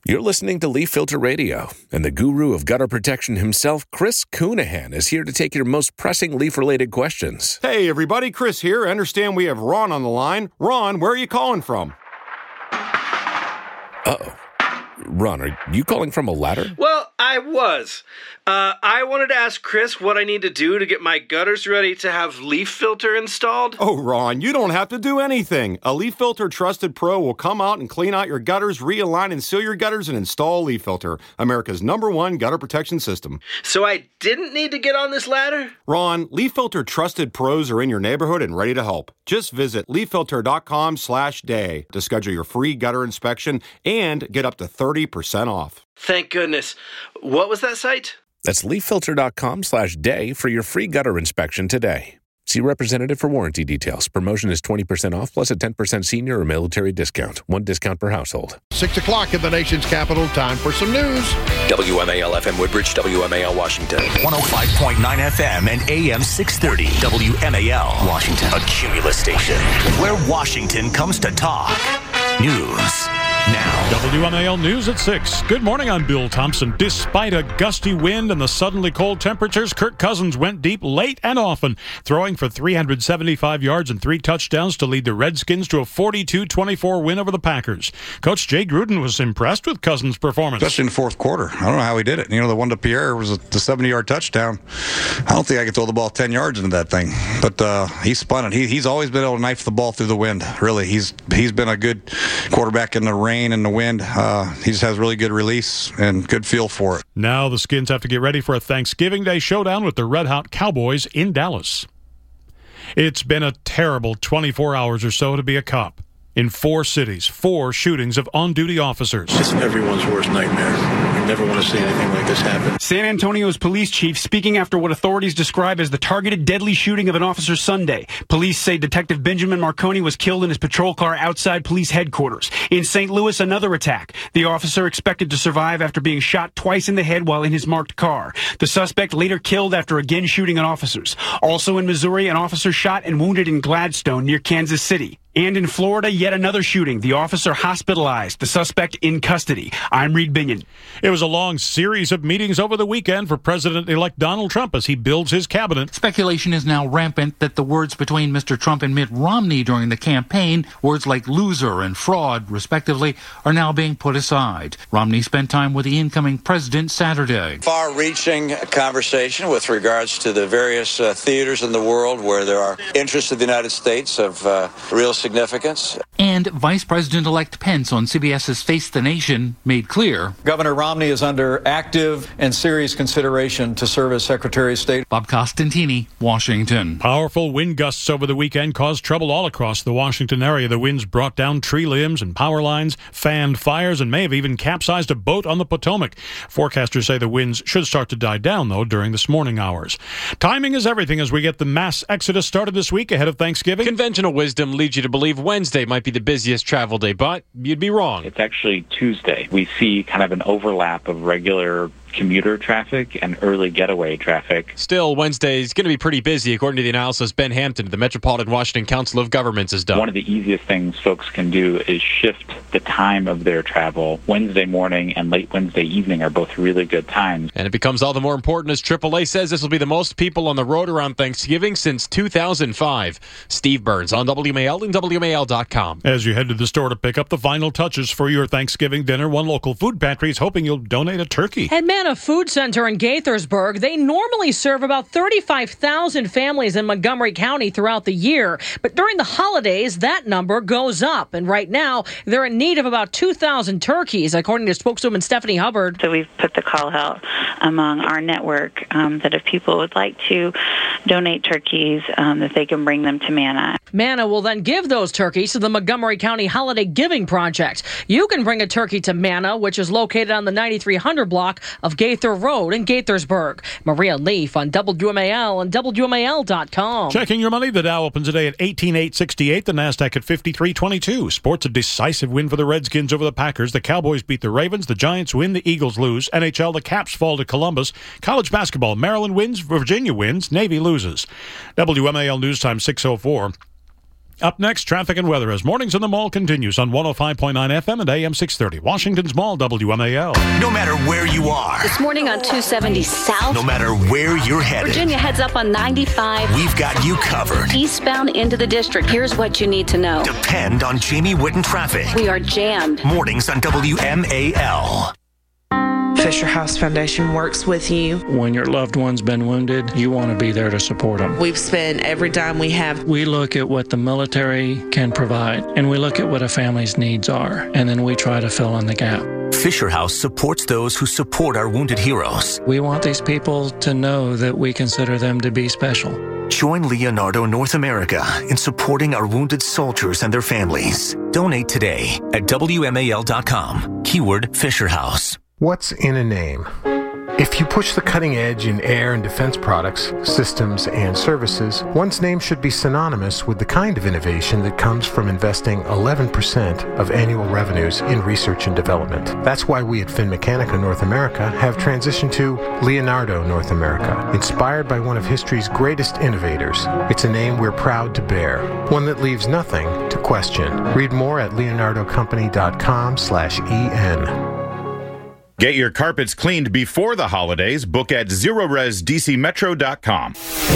You're listening to Leaf Filter Radio, and the guru of gutter protection himself, Chris Coonahan, is here to take your most pressing leaf-related questions. Hey, everybody, Chris here. I understand we have Ron on the line. Ron, where are you calling from? Uh-oh. Ron, are you calling from a ladder? Well, I was. I wanted to ask Chris what I need to do to get my gutters ready to have Leaf Filter installed. Oh, Ron, you don't have to do anything. A Leaf Filter Trusted Pro will come out and clean out your gutters, realign and seal your gutters, and install Leaf Filter, America's #1 gutter protection system. So I didn't need to get on this ladder? Ron, Leaf Filter Trusted Pros are in your neighborhood and ready to help. Just visit leaffilter.com/day to schedule your free gutter inspection and get up to 30% off. Thank goodness. What was that site? That's leaffilter.com/day for your free gutter inspection today. See representative for warranty details. Promotion is 20% off plus a 10% senior or military discount. One discount per household. 6 o'clock in the nation's capital. Time for some news. WMAL FM Woodbridge, WMAL Washington. 105.9 FM and AM 630. WMAL Washington. A Cumulus station where Washington comes to talk. News now. WMAL News at 6. Good morning, I'm Bill Thompson. Despite a gusty wind and the suddenly cold temperatures, Kirk Cousins went deep late and often, throwing for 375 yards and 3 touchdowns to lead the Redskins to a 42-24 win over the Packers. Coach Jay Gruden was impressed with Cousins' performance. Especially in the fourth quarter. I don't know how he did it. You know, the one to Pierre was the 70-yard touchdown. I don't think I could throw the ball 10 yards into that thing. But he spun it. He's always been able to knife the ball through the wind. Really, he's been a good quarterback in the rain and the wind. He just has really good release and good feel for it. Now the Skins have to get ready for a Thanksgiving Day showdown with the Red Hot Cowboys in Dallas. It's been a terrible 24 hours or so to be a cop. In 4 cities, 4 shootings of on-duty officers. It's everyone's worst nightmare. We never want to see anything like this happen. San Antonio's police chief speaking after what authorities describe as the targeted deadly shooting of an officer Sunday. Police say Detective Benjamin Marconi was killed in his patrol car outside police headquarters. In St. Louis, another attack. The officer expected to survive after being shot twice in the head while in his marked car. The suspect later killed after again shooting at officers. Also in Missouri, an officer shot and wounded in Gladstone near Kansas City. And in Florida, yet another shooting. The officer hospitalized, the suspect in custody. I'm Reed Binion. It was a long series of meetings over the weekend for President-elect Donald Trump as he builds his cabinet. Speculation is now rampant that the words between Mr. Trump and Mitt Romney during the campaign, words like loser and fraud, respectively, are now being put aside. Romney spent time with the incoming president Saturday. Far-reaching conversation with regards to the various theaters in the world where there are interests of the United States of real significance. And Vice President-elect Pence on CBS's Face the Nation made clear Governor Romney is under active and serious consideration to serve as Secretary of State. Bob Costantini, Washington. Powerful wind gusts over the weekend caused trouble all across the Washington area. The winds brought down tree limbs and power lines, fanned fires, and may have even capsized a boat on the Potomac. Forecasters say the winds should start to die down, though, during this morning hours. Timing is everything as we get the mass exodus started this week ahead of Thanksgiving. Conventional wisdom leads you to believe Wednesday might be the busiest travel day, but you'd be wrong. It's actually Tuesday. We see kind of an overlap of regular commuter traffic and early getaway traffic. Still, Wednesday is going to be pretty busy, according to the analysis Ben Hampton of the Metropolitan Washington Council of Governments has done. One of the easiest things folks can do is shift the time of their travel. Wednesday morning and late Wednesday evening are both really good times. And it becomes all the more important as AAA says this will be the most people on the road around Thanksgiving since 2005. Steve Burns on WMAL and WMAL.com. As you head to the store to pick up the final touches for your Thanksgiving dinner, one local food pantry is hoping you'll donate a turkey. And Manna Food Center in Gaithersburg, they normally serve about 35,000 families in Montgomery County throughout the year. But during the holidays, that number goes up. And right now, they're in need of about 2,000 turkeys, according to spokeswoman Stephanie Hubbard. So we've put the call out among our network that if people would like to donate turkeys, that they can bring them to Manna. Manna will then give those turkeys to the Montgomery County Holiday Giving Project. You can bring a turkey to Manna, which is located on the 9300 block of Gaither Road in Gaithersburg. Maria Leaf on WMAL and WMAL.com. Checking your money, the Dow opens today at 18,868, the NASDAQ at 5322. Sports, a decisive win for the Redskins over the Packers. The Cowboys beat the Ravens, the Giants win, the Eagles lose. NHL, the Caps fall to Columbus. College basketball, Maryland wins, Virginia wins, Navy loses. WMAL News Time 6:04. Up next, traffic and weather as Mornings in the Mall continues on 105.9 FM and AM 630. Washington's Mall, WMAL. No matter where you are. This morning on 270 South. No matter where you're headed. Virginia heads up on 95. We've got you covered. Eastbound into the district. Here's what you need to know. Depend on Jamie Whitten traffic. We are jammed. Mornings on WMAL. Fisher House Foundation works with you. When your loved one's been wounded, you want to be there to support them. We've spent every dime we have. We look at what the military can provide, and we look at what a family's needs are, and then we try to fill in the gap. Fisher House supports those who support our wounded heroes. We want these people to know that we consider them to be special. Join Leonardo North America in supporting our wounded soldiers and their families. Donate today at WMAL.com. Keyword Fisher House. What's in a name? If you push the cutting edge in air and defense products, systems, and services, one's name should be synonymous with the kind of innovation that comes from investing 11% of annual revenues in research and development. That's why we at Finmeccanica North America have transitioned to Leonardo North America, inspired by one of history's greatest innovators. It's a name we're proud to bear, one that leaves nothing to question. Read more at leonardocompany.com/EN. Get your carpets cleaned before the holidays. Book at ZeroResDCMetro.com.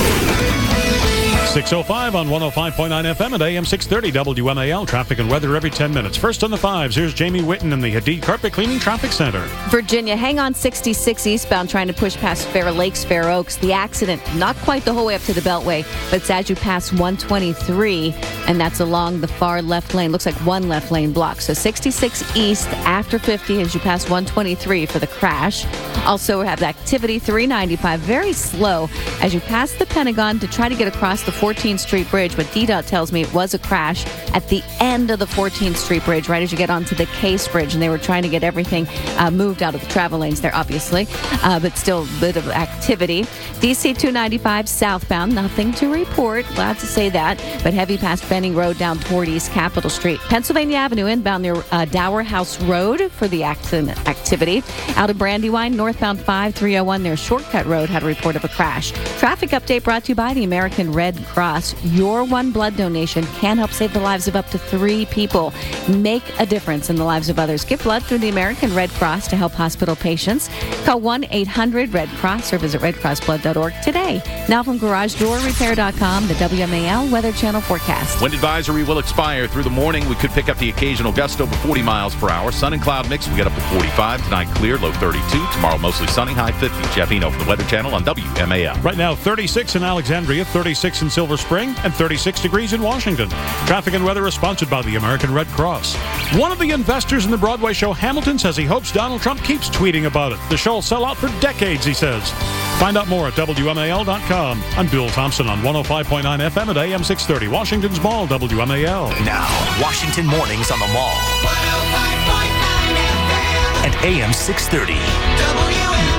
6:05 on 105.9 FM and AM 630 WMAL. Traffic and weather every 10 minutes. First on the fives, here's Jamie Whitten in the Hadid Carpet Cleaning Traffic Center. Virginia, hang on 66 eastbound, trying to push past Fair Lakes, Fair Oaks. The accident, not quite the whole way up to the Beltway, but it's as you pass 123, and that's along the far left lane. Looks like one left lane block. So 66 east after 50 as you pass 123 for the crash. Also, we have activity 395, very slow as you pass the Pentagon to try to get across the 14th Street Bridge, but DDOT tells me it was a crash at the end of the 14th Street Bridge, right as you get onto the Case Bridge, and they were trying to get everything moved out of the travel lanes there, obviously, but still a bit of activity. DC 295 southbound, nothing to report, glad to say that, but heavy past Benning Road down toward East Capitol Street. Pennsylvania Avenue inbound near Dower House Road for the accident activity. Out of Brandywine, northbound 5301 near Shortcut Road had a report of a crash. Traffic update brought to you by the American Red Cross. Your one blood donation can help save the lives of up to 3 people. Make a difference in the lives of others. Give blood through the American Red Cross to help hospital patients. Call 1-800-RED-CROSS or visit redcrossblood.org today. Now from GarageDoorRepair.com, the WMAL Weather Channel forecast. Wind advisory will expire through the morning. We could pick up the occasional gust over 40 miles per hour. Sun and cloud mix, we get up to 45. Tonight clear, low 32. Tomorrow mostly sunny, high 50. Jeff Eno from the Weather Channel on WMAL. Right now, 36 in Alexandria, 36 in Silver Spring, and 36 degrees in Washington. Traffic and weather is sponsored by the American Red Cross. One of the investors in the Broadway show Hamilton says he hopes Donald Trump keeps tweeting about it. The show will sell out for decades, he says. Find out more at WMAL.com. I'm Bill Thompson on 105.9 FM at AM 630. Washington's Mall, WMAL. Now, Washington Mornings on the Mall. 105.9 FM. And AM 630. WMAL.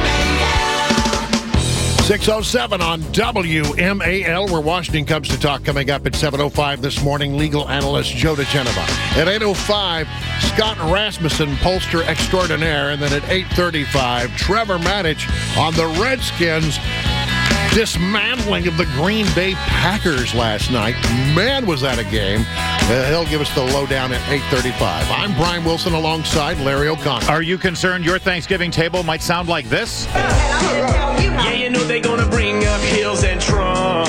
6:07 on WMAL, where Washington comes to talk. Coming up at 7:05 this morning, legal analyst Joe DeGenova. At 8:05, Scott Rasmussen, pollster extraordinaire. And then at 8:35, Trevor Maddich on the Redskins' dismantling of the Green Bay Packers last night. Man, was that a game. He'll give us the lowdown at 8:35. I'm Brian Wilson alongside Larry O'Connor. Are you concerned your Thanksgiving table might sound like this? Yeah, you know they're gonna bring up Hills and Trump.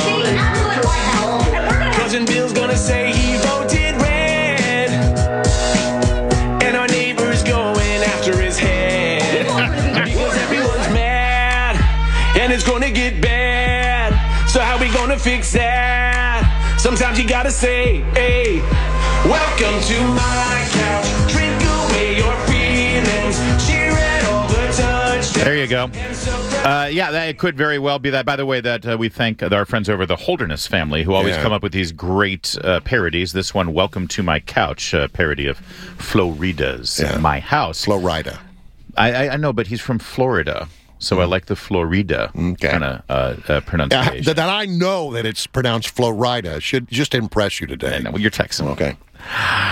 Cousin Bill's gonna say he voted red. And our neighbor's going after his head. Because everyone's mad. And it's gonna get bad. So how we gonna fix that? Sometimes you gotta say, hey, welcome to my couch. Drink away your feelings. Cheer at all the touchdowns. There you go. It could very well be that. By the way, that we thank our friends over the Holderness family who always come up with these great parodies. This one, Welcome to My Couch, parody of Florida's My House. Florida. I know, but he's from Florida. So I like the Florida kind of pronunciation. That I know that it's pronounced Florida should just impress you today. Well, you're Texan. Okay.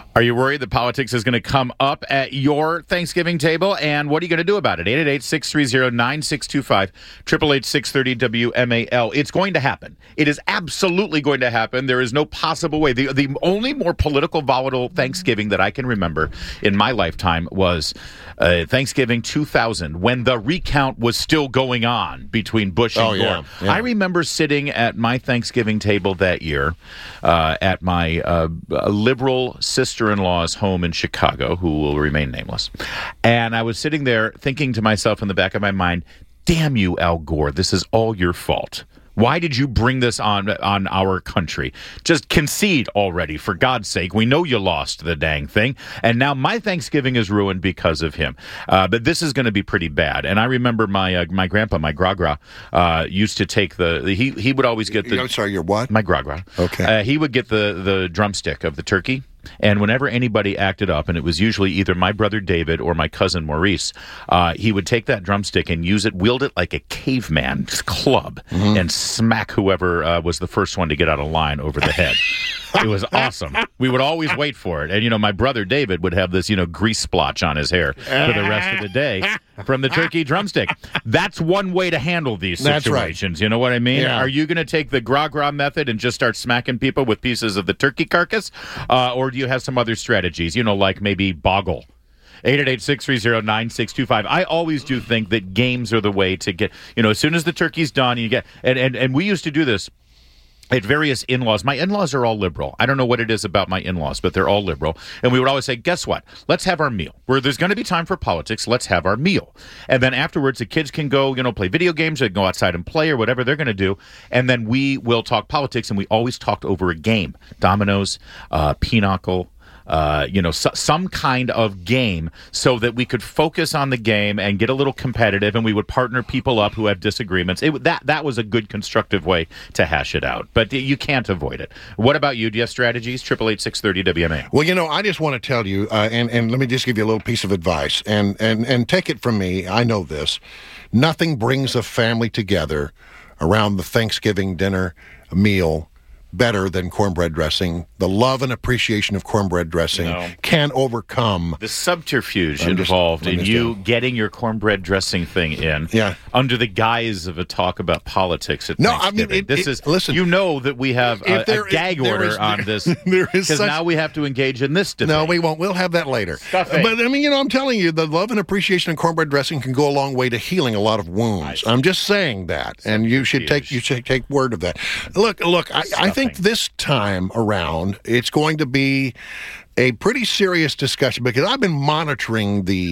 Are you worried that politics is going to come up at your Thanksgiving table? And what are you going to do about it? 888-630-9625, 888-630-WMAL. It's going to happen. It is absolutely going to happen. There is no possible way. The only more political volatile Thanksgiving that I can remember in my lifetime was Thanksgiving 2000, when the recount was still going on between Bush and Gore. Yeah. I remember sitting at my Thanksgiving table that year at my liberal sister-in-law's home in Chicago, who will remain nameless. And I was sitting there thinking to myself in the back of my mind, damn you, Al Gore, this is all your fault. Why did you bring this on our country? Just concede already, for God's sake. We know you lost the dang thing, and now my Thanksgiving is ruined because of him. But this is going to be pretty bad. And I remember my grandpa, my gra-gra, used to take he would always get the... I'm sorry, your what? My gra-gra. Okay. He would get the drumstick of the turkey. And whenever anybody acted up, and it was usually either my brother David or my cousin Maurice, he would take that drumstick and wield it like a caveman's club, and smack whoever was the first one to get out of line over the head. It was awesome. We would always wait for it. And, my brother David would have this, grease splotch on his hair for the rest of the day from the turkey drumstick. That's one way to handle these situations. Right. You know what I mean? Yeah. Are you going to take the gra-gra method and just start smacking people with pieces of the turkey carcass? Or do you have some other strategies, like maybe boggle? 888-630-9625. I always do think that games are the way to get, as soon as the turkey's done, you get, and we used to do this at various in-laws. My in-laws are all liberal. I don't know what it is about my in-laws, but they're all liberal. And we would always say, guess what? Let's have our meal. Where there's going to be time for politics, let's have our meal. And then afterwards, the kids can go, play video games, or go outside and play, or whatever they're going to do. And then we will talk politics, and we always talked over a game. Dominoes, pinochle, some kind of game, so that we could focus on the game and get a little competitive, and we would partner people up who have disagreements. That was a good, constructive way to hash it out. But you can't avoid it. What about you? Do you have strategies? 888-630-WMA. Well, I just want to tell you, and let me just give you a little piece of advice, and take it from me. I know this. Nothing brings a family together around the Thanksgiving dinner meal better than cornbread dressing. The love and appreciation of cornbread dressing can overcome the subterfuge involved in you getting your cornbread dressing thing in under the guise of a talk about politics at Thanksgiving. Listen, that we have a gag order on this because now we have to engage in this debate. No, we won't. We'll have that later. But, I'm telling you, the love and appreciation of cornbread dressing can go a long way to healing a lot of wounds. I'm just saying that, and you should take word of that. Look, I think this time around, it's going to be a pretty serious discussion, because I've been monitoring the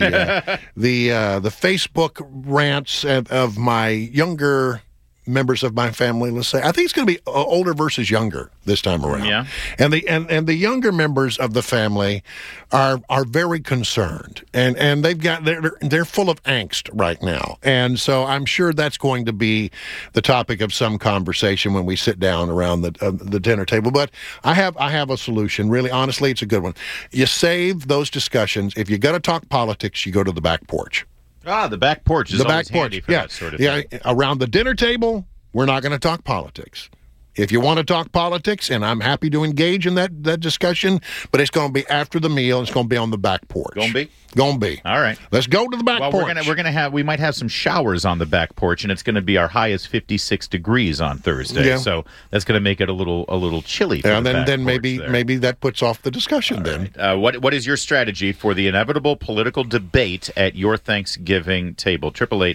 Facebook rants of my younger members of my family. Let's say I think it's going to be older versus younger this time around. Yeah, and the younger members of the family are very concerned, and they're full of angst right now, and so I'm sure that's going to be the topic of some conversation when we sit down around the dinner table. But I have a solution. Really, honestly, it's a good one. You save those discussions. If you're going to talk politics, you go to the back porch. The back porch is always handy for that sort of thing. Around the dinner table, we're not going to talk politics. If you want to talk politics, and I'm happy to engage in that discussion, but it's going to be after the meal. It's going to be on the back porch. Going to be? Going to be. All right. Let's go to the back porch. We might have some showers on the back porch, and it's going to be our high is 56 degrees on Thursday. Yeah. So that's going to make it a little chilly. And then maybe that puts off the discussion. All then. Right. What is your strategy for the inevitable political debate at your Thanksgiving table?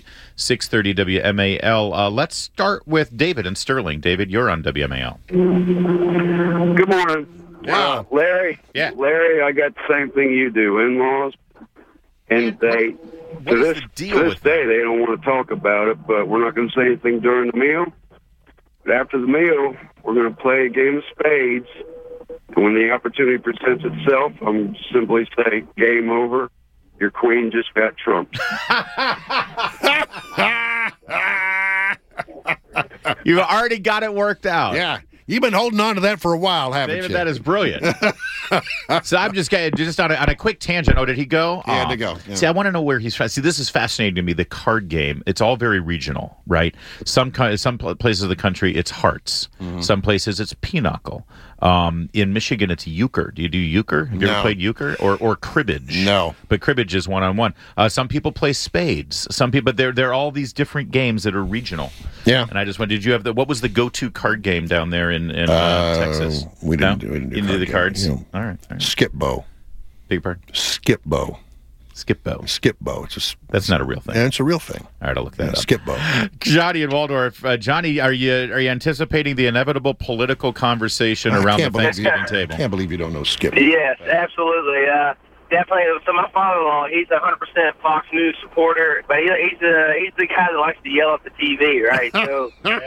888-630-WMAL. Let's start with David in Sterling. David, you're on WMAL. Good morning. Wow. Larry. Yeah. Larry, I got the same thing you do. In-laws. And to this day, they don't want to talk about it, but we're not going to say anything during the meal. But after the meal, we're going to play a game of spades. And when the opportunity presents itself, I'm simply say, game over. Your queen just got trumped. You've already got it worked out. Yeah. You've been holding on to that for a while, haven't David, you? that is brilliant. So I'm just on a quick tangent. Oh, did he go? He had to go. Yeah. See, I want to know where he's from. See, this is fascinating to me. The card game, it's all very regional, right? Some places of the country, it's hearts. Mm-hmm. Some places, it's pinochle. In Michigan, it's euchre. Do you do euchre? Have you ever played euchre or cribbage? No, but cribbage is one-on-one. Some people play spades. Some people, but there are all these different games that are regional. Yeah. And I just wondered, did you have what was the go-to card game down there in Texas? We didn't do it. You didn't do the cards. Game. All right. Skip bow. Beg your pardon? Skip bow. Skip bow. Skip bow. It's just, that's not a real thing. Yeah, it's a real thing. All right, I'll look that up. Skip bow. Johnny in Waldorf. Johnny, are you anticipating the inevitable political conversation around the Thanksgiving table? I can't believe you don't know skip. Yes, absolutely. Definitely. So my father-in-law, he's 100% Fox News supporter, but he's the guy that likes to yell at the TV, right? So,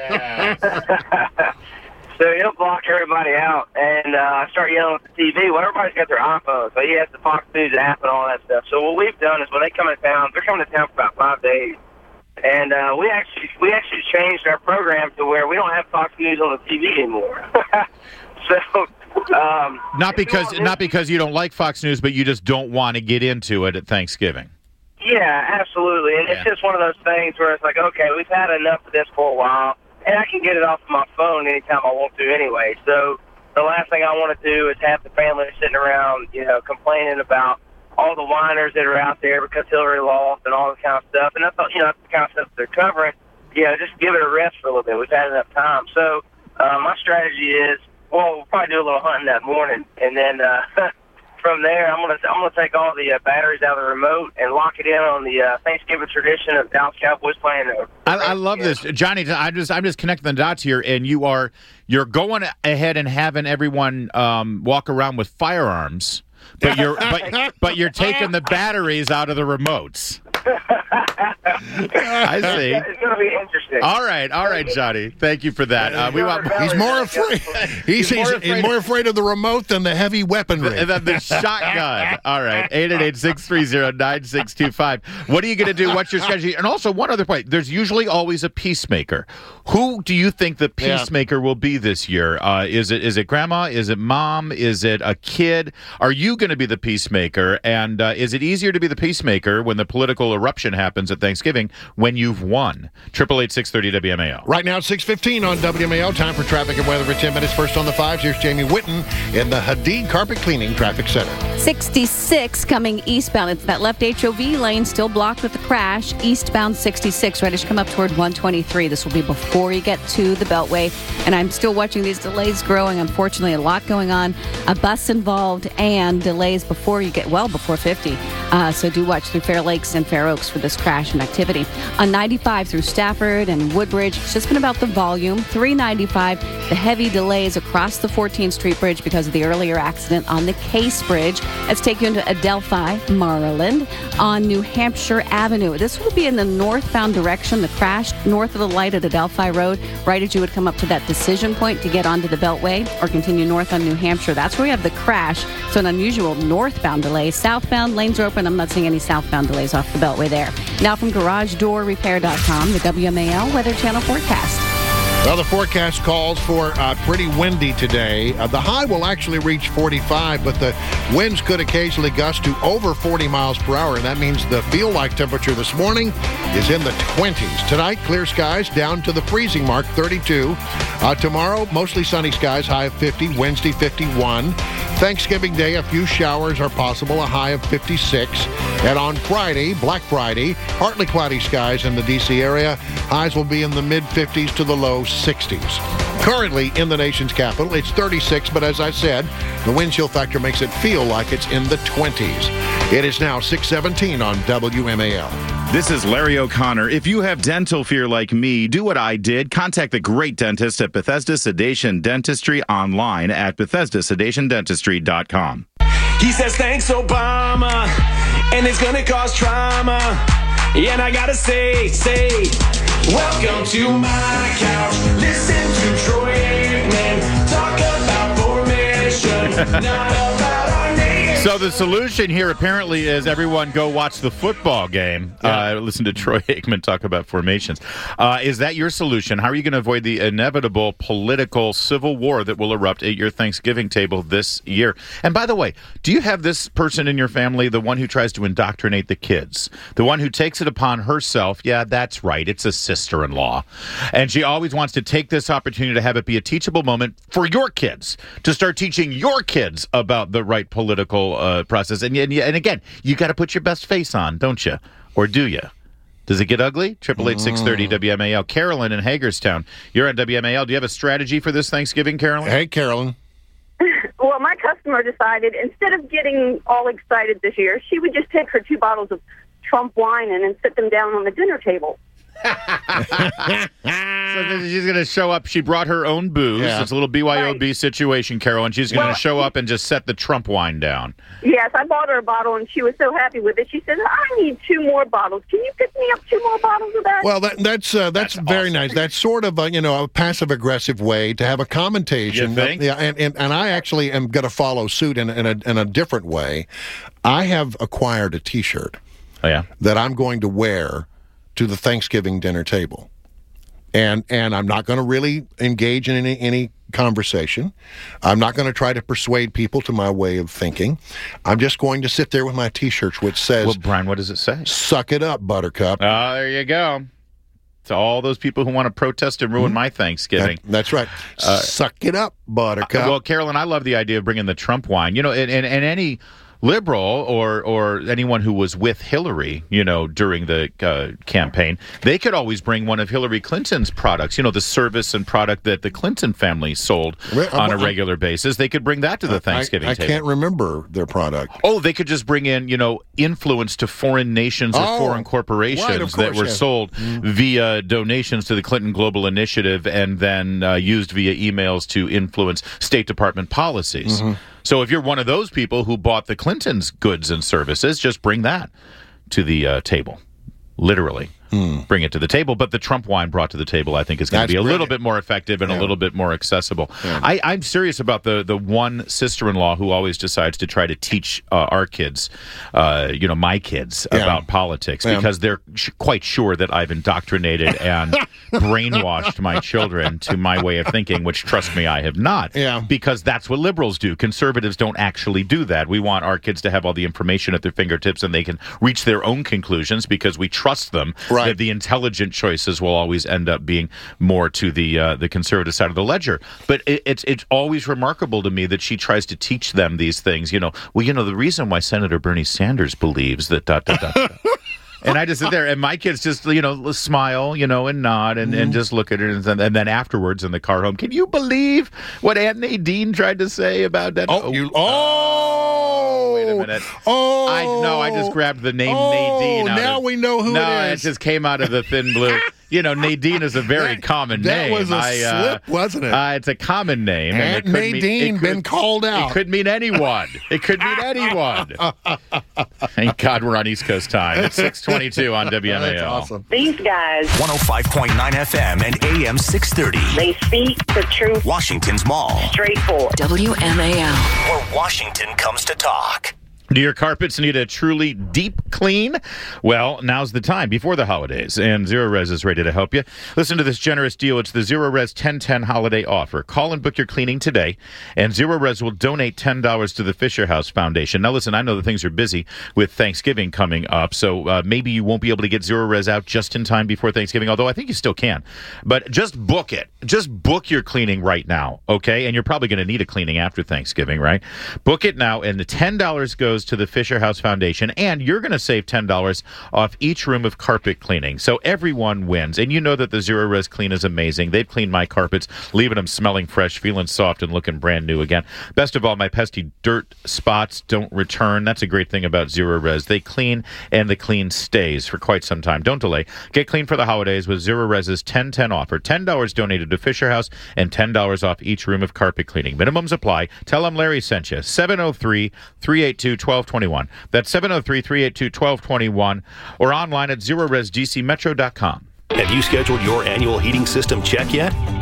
so he'll block everybody out and start yelling at the TV. Well, everybody's got their iPhone, so he has the Fox News app and all that stuff. So what we've done is when they come in town, they're coming to town for about 5 days, and we actually changed our program to where we don't have Fox News on the TV anymore. So. Not because you don't like Fox News, but you just don't want to get into it at Thanksgiving. Yeah, absolutely. And it's just one of those things where it's like, okay, we've had enough of this for a while, and I can get it off of my phone anytime I want to anyway. So the last thing I want to do is have the family sitting around, complaining about all the whiners that are out there because Hillary lost and all this kind of stuff. And that's the kind of stuff they're covering. Just give it a rest for a little bit. We've had enough time. So my strategy is, well, we'll probably do a little hunting that morning, and then from there, I'm gonna take all the batteries out of the remote and lock it in on the Thanksgiving tradition of Dallas Cowboys playing. I love this, Johnny. I'm just connecting the dots here, and you're going ahead and having everyone walk around with firearms, but you're taking the batteries out of the remotes. I see. It's going to be interesting. All right, Johnny. Thank you for that. He's more afraid. He's more afraid of the remote than the heavy weaponry. Than the shotgun. All right. 888-630-9625. What are you going to do? What's your strategy? And also, one other point. There's usually always a peacemaker. Who do you think the peacemaker will be this year? Is it grandma? Is it mom? Is it a kid? Are you going to be the peacemaker? And is it easier to be the peacemaker when the political eruption happens at Thanksgiving when you've won? 888-630 WMAL. Right now, 6:15 on WMAL. Time for traffic and weather for 10 minutes. First on the 5s, here's Jamie Whitten in the Hadid Carpet Cleaning Traffic Center. 66 coming eastbound. It's that left HOV lane still blocked with the crash. Eastbound 66, ready to come up toward 123. This will be before you get to the Beltway. And I'm still watching these delays growing. Unfortunately, a lot going on. A bus involved and delays before you get, before 50. So do watch through Fair Lakes and Fair Oaks for this crash and activity. On 95 through Stafford and Woodbridge, it's just been about the volume. 395, the heavy delays across the 14th Street Bridge because of the earlier accident on the Case Bridge. Let's take you into Adelphi, Maryland, on New Hampshire Avenue. This will be in the northbound direction. The crash north of the light at Adelphi Road, right as you would come up to that decision point to get onto the Beltway or continue north on New Hampshire. That's where we have the crash. So an unusual northbound delay. Southbound lanes are open. I'm not seeing any southbound delays off the Beltway there. Now from GarageDoorRepair.com, the WMAL Weather Channel forecast. Well, the forecast calls for pretty windy today. The high will actually reach 45, but the winds could occasionally gust to over 40 miles per hour, and that means the feel-like temperature this morning is in the 20s. Tonight, clear skies down to the freezing mark, 32. Tomorrow, mostly sunny skies, high of 50. Wednesday, 51. Thanksgiving Day, a few showers are possible, a high of 56. And on Friday, Black Friday, partly cloudy skies in the D.C. area. Highs will be in the mid-50s to the low 60s. Currently in the nation's capital, it's 36, but as I said, the wind chill factor makes it feel like it's in the 20s. It is now 6:17 on WMAL. This is Larry O'Connor. If you have dental fear like me, do what I did. Contact the great dentist at Bethesda Sedation Dentistry online at BethesdaSedationDentistry.com. He says, thanks, Obama, and it's gonna cause trauma. And I gotta say, welcome to my couch. Listen to Troy Aikman talk about formation, not about our nation. So the solution here apparently is everyone go watch the football game. Listen to Troy Aikman talk about formations. Is that your solution? How are you going to avoid the inevitable political civil war that will erupt at your Thanksgiving table this year? And by the way, do you have this person in your family, the one who tries to indoctrinate the kids, the one who takes it upon herself? Yeah, that's right. It's a sister-in-law. And she always wants to take this opportunity to have it be a teachable moment for your kids, to start teaching your kids about the right political process. And again, you got to put your best face on, don't you? Or do you? Does it get ugly? 888-630 WMAL. Carolyn in Hagerstown, you're on WMAL. Do you have a strategy for this Thanksgiving, Carolyn? Hey, Carolyn. Well, my customer decided instead of getting all excited this year, she would just take her 2 bottles of Trump wine and sit them down on the dinner table. So she's going to show up. She brought her own booze. Yeah. It's a little BYOB situation, Carol, and she's going to show up and just set the Trump wine down. Yes, I bought her a bottle, and she was so happy with it. She said, I need 2 more bottles. Can you pick me up 2 more bottles of that? Well, that's very awesome. Nice. That's sort of a passive-aggressive way to have a commentation. You think? And I actually am going to follow suit in a different way. I have acquired a T-shirt that I'm going to wear to the Thanksgiving dinner table. And I'm not going to really engage in any conversation. I'm not going to try to persuade people to my way of thinking. I'm just going to sit there with my T-shirt, which says... Well, Brian, what does it say? Suck it up, Buttercup. Oh, there you go. To all those people who want to protest and ruin my Thanksgiving. That's right. Suck it up, Buttercup. Well, Carolyn, I love the idea of bringing the Trump wine. You know, and any liberal or anyone who was with Hillary, during the campaign, they could always bring one of Hillary Clinton's products, the service and product that the Clinton family sold on a regular basis. They could bring that to the Thanksgiving table. I can't remember their product. Oh, they could just bring in, influence to foreign nations or foreign corporations that were sold via donations to the Clinton Global Initiative and then used via emails to influence State Department policies. Mm-hmm. So if you're one of those people who bought the Clintons' goods and services, just bring that to the table. Literally. Bring it to the table. But the Trump wine brought to the table, I think, is going to be a little bit more effective and a little bit more accessible. Yeah. I'm serious about the one sister-in-law who always decides to try to teach our kids, my kids, about politics because they're quite sure that I've indoctrinated and brainwashed my children to my way of thinking, which, trust me, I have not. Yeah. Because that's what liberals do. Conservatives don't actually do that. We want our kids to have all the information at their fingertips and they can reach their own conclusions because we trust them. Right. That the intelligent choices will always end up being more to the conservative side of the ledger. But it's always remarkable to me that she tries to teach them these things. The reason why Senator Bernie Sanders believes that ... And I just sit there, and my kids just, smile, and nod, and just look at it, and then afterwards in the car home, can you believe what Aunt Nadine tried to say about that? Wait a minute. I just grabbed the name Nadine. Now we know who it is. No, it just came out of the thin blue. Nadine is a very common name. That was a slip, wasn't it? It's a common name. Aunt Nadine been called out. It could mean anyone. Thank God we're on East Coast time. It's 6:22 on WMAL. That's awesome. These guys. 105.9 FM and AM 630. They speak the truth. Washington's Mall. Straightforward. WMAL. Where Washington comes to talk. Do your carpets need a truly deep clean? Well, now's the time before the holidays, and Zero Res is ready to help you. Listen to this generous deal. It's the Zero Res 1010 holiday offer. Call and book your cleaning today, and Zero Res will donate $10 to the Fisher House Foundation. Now, listen, I know that things are busy with Thanksgiving coming up, so maybe you won't be able to get Zero Res out just in time before Thanksgiving, although I think you still can. But just book it. Just book your cleaning right now, okay? And you're probably going to need a cleaning after Thanksgiving, right? Book it now, and the $10 goes to the Fisher House Foundation, and you're going to save $10 off each room of carpet cleaning. So everyone wins. And you know that the Zero Res Clean is amazing. They've cleaned my carpets, leaving them smelling fresh, feeling soft, and looking brand new again. Best of all, my pesky dirt spots don't return. That's a great thing about Zero Res. They clean, and the clean stays for quite some time. Don't delay. Get clean for the holidays with Zero Res's 1010 offer. $10 donated to Fisher House and $10 off each room of carpet cleaning. Minimums apply. Tell them Larry sent you. 703-382-1221. That's 703-382-1221 or online at ZeroResDCMetro.com. Have you scheduled your annual heating system check yet?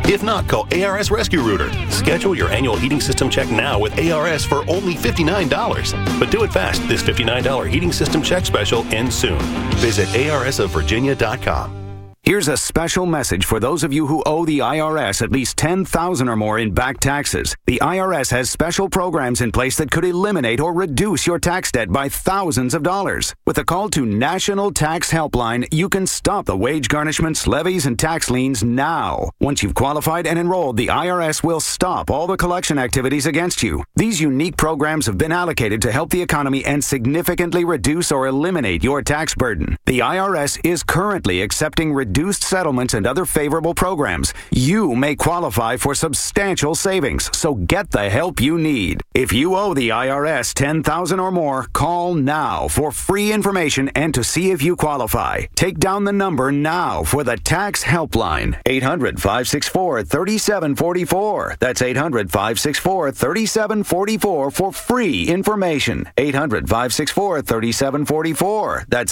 If not, call ARS Rescue Rooter. Schedule your annual heating system check now with ARS for only $59. But do it fast. This $59 heating system check special ends soon. Visit arsofvirginia.com. Here's a special message for those of you who owe the IRS at least $10,000 or more in back taxes. The IRS has special programs in place that could eliminate or reduce your tax debt by thousands of dollars. With a call to National Tax Helpline, you can stop the wage garnishments, levies, and tax liens now. Once you've qualified and enrolled, the IRS will stop all the collection activities against you. These unique programs have been allocated to help the economy and significantly reduce or eliminate your tax burden. The IRS is currently accepting reduced settlements and other favorable programs. You may qualify for substantial savings, so get the help you need. If you owe the IRS $10,000 or more, call now for free information and to see if you qualify. Take down the number now for the Tax Helpline. 800-564-3744. That's 800-564-3744 for free information. 800-564-3744. That's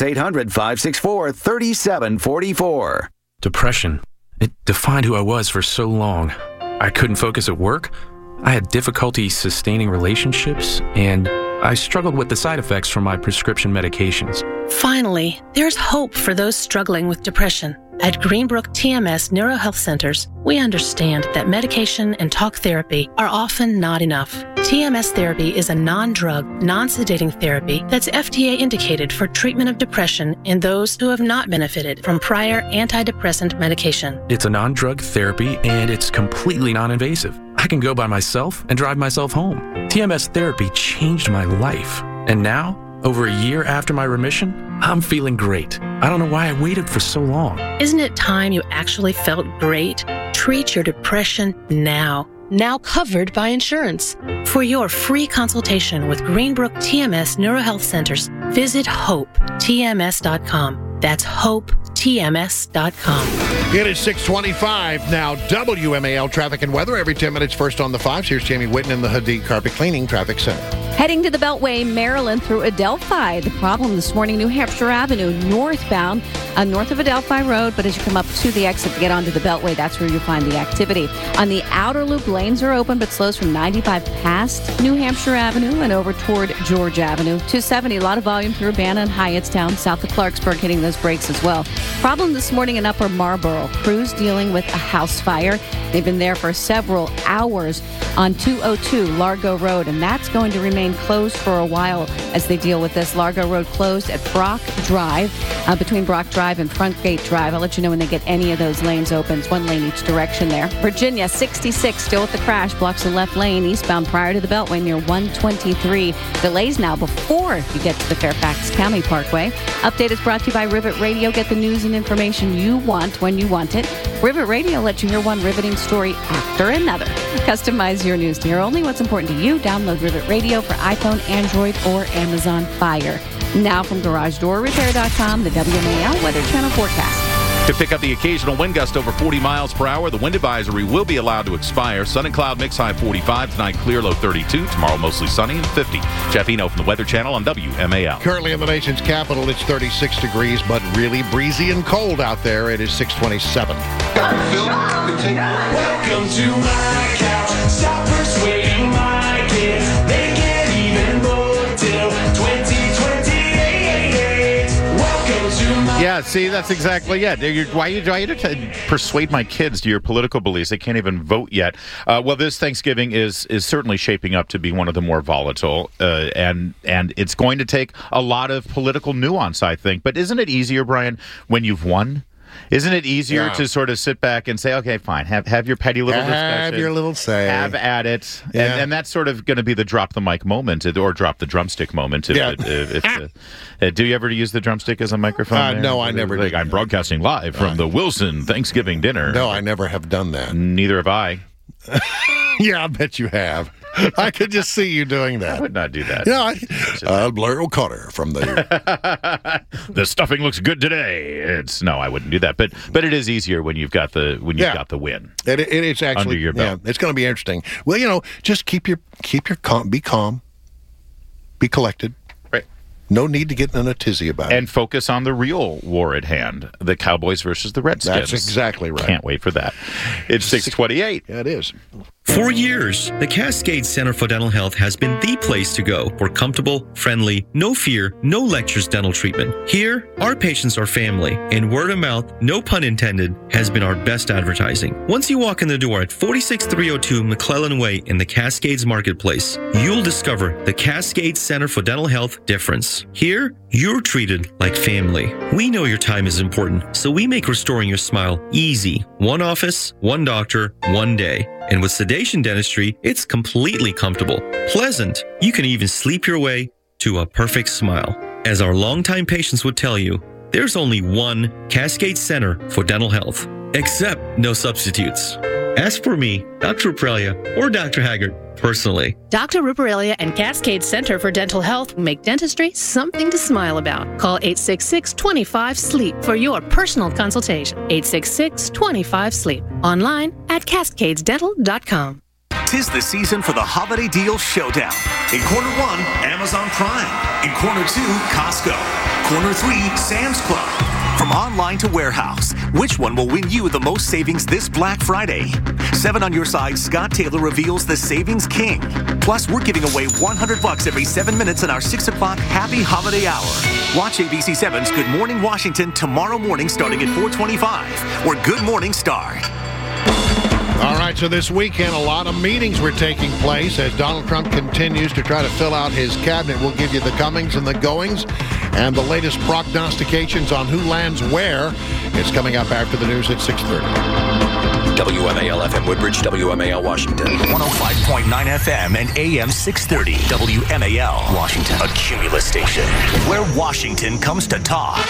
800-564-3744. Depression. It defined who I was for so long. I couldn't focus at work. I had difficulty sustaining relationships, and I struggled with the side effects from my prescription medications. Finally, there's hope for those struggling with depression. At Greenbrook TMS Neurohealth Centers, we understand that medication and talk therapy are often not enough. TMS therapy is a non-drug, non-sedating therapy that's FDA indicated for treatment of depression in those who have not benefited from prior antidepressant medication. It's a non-drug therapy, and it's completely non-invasive. I can go by myself and drive myself home. TMS therapy changed my life. And now, over a year after my remission, I'm feeling great. I don't know why I waited for so long. Isn't it time you actually felt great? Treat your depression now. Now covered by insurance. For your free consultation with Greenbrook TMS Neurohealth Centers, visit HopeTMS.com. That's HopeTMS.com. It is 6:25 now. WMAL traffic and weather every 10 minutes. First on the fives. Here's Jamie Whitten in the Hadid Carpet Cleaning Traffic Center. Heading to the Beltway, Maryland through Adelphi. The problem this morning, New Hampshire Avenue, northbound, north of Adelphi Road. But as you come up to the exit to get onto the Beltway, that's where you'll find the activity. On the outer loop, lanes are open, but slows from 95 past New Hampshire Avenue and over toward George Avenue. 270, a lot of volume through Urbana and Hyattstown, south of Clarksburg, hitting those brakes as well. Problem this morning in Upper Marlboro. Crews dealing with a house fire. They've been there for several hours on 202 Largo Road, and that's going to remain closed for a while as they deal with this. Largo Road closed at Brock Drive, between Brock Drive and Front Gate Drive. I'll let you know when they get any of those lanes open. It's one lane each direction there. Virginia, 66, still with the crash. Blocks the left lane eastbound prior to the Beltway near 123. Delays now before you get to the Fairfax County Parkway. Update is brought to you by Rivet Radio. Get the news and information you want when you want it. Rivet Radio lets you hear one riveting story after another. Customize your news to hear only what's important to you. Download Rivet Radio for iPhone, Android, or Amazon Fire. Now from GarageDoorRepair.com, the WMAL Weather Channel forecast. Could pick up the occasional wind gust over 40 miles per hour. The wind advisory will be allowed to expire. Sun and cloud mix, high 45. Tonight, clear, low 32. Tomorrow, mostly sunny and 50. Jeff Eno from the Weather Channel on WMAL. Currently in the nation's capital, it's 36 degrees, but really breezy and cold out there. It is 6:27. Welcome to my couch. Stop persuading my kids. They can't even vote till 2028. Welcome to my Yeah, see, that's exactly it. Why you persuade my kids to your political beliefs? They can't even vote yet. Well, this Thanksgiving is certainly shaping up to be one of the more volatile, and it's going to take a lot of political nuance, I think. But isn't it easier, Brian, when you've won? Isn't it easier to sort of sit back and say, okay, fine, have your petty little discussion. Have your little say. Have at it. Yeah. And that's sort of going to be the drop the mic moment or drop the drumstick moment. Do you ever use the drumstick as a microphone? No, I never did. I'm broadcasting live from the Wilson Thanksgiving dinner. No, I never have done that. Neither have I. Yeah, I bet you have. I could just see you doing that. I would not do that. Yeah, Blair O'Connor from the... The stuffing looks good today. No, I wouldn't do that. But it is easier when you've got the win. It's actually under your belt. Yeah, it's going to be interesting. Well, just keep your calm, be calm, be collected. Right. No need to get in a tizzy about it. And focus on the real war at hand, the Cowboys versus the Redskins. That's exactly right. Can't wait for that. It's 6:28. Yeah, it is. For years, the Cascade Center for Dental Health has been the place to go for comfortable, friendly, no fear, no lectures dental treatment. Here, our patients are family, and word of mouth, no pun intended, has been our best advertising. Once you walk in the door at 46302 McClellan Way in the Cascades Marketplace, you'll discover the Cascade Center for Dental Health difference. Here, you're treated like family. We know your time is important, so we make restoring your smile easy. One office, one doctor, one day. And with sedation dentistry, it's completely comfortable, pleasant. You can even sleep your way to a perfect smile. As our longtime patients would tell you, there's only one Cascade Center for Dental Health, except no substitutes. Ask for me, Dr. Ruparelia, or Dr. Haggard, personally. Dr. Ruparelia and Cascade Center for Dental Health make dentistry something to smile about. Call 866-25-SLEEP for your personal consultation. 866-25-SLEEP. Online at cascadesdental.com. 'Tis the season for the Holiday Deal Showdown. In Corner 1, Amazon Prime. In Corner 2, Costco. Corner 3, Sam's Club. From online to warehouse, which one will win you the most savings this Black Friday? 7 on your side, Scott Taylor reveals the Savings King. Plus, we're giving away $100 every 7 minutes in our 6 o'clock Happy Holiday Hour. Watch ABC 7's Good Morning Washington tomorrow morning starting at 4:25, where Good Morning start. All right, so this weekend, a lot of meetings were taking place as Donald Trump continues to try to fill out his cabinet. We'll give you the comings and the goings and the latest prognostications on who lands where. It's coming up after the news at 6:30. WMAL FM Woodbridge, WMAL Washington. 105.9 FM and AM 630. WMAL Washington. A Cumulus station where Washington comes to talk.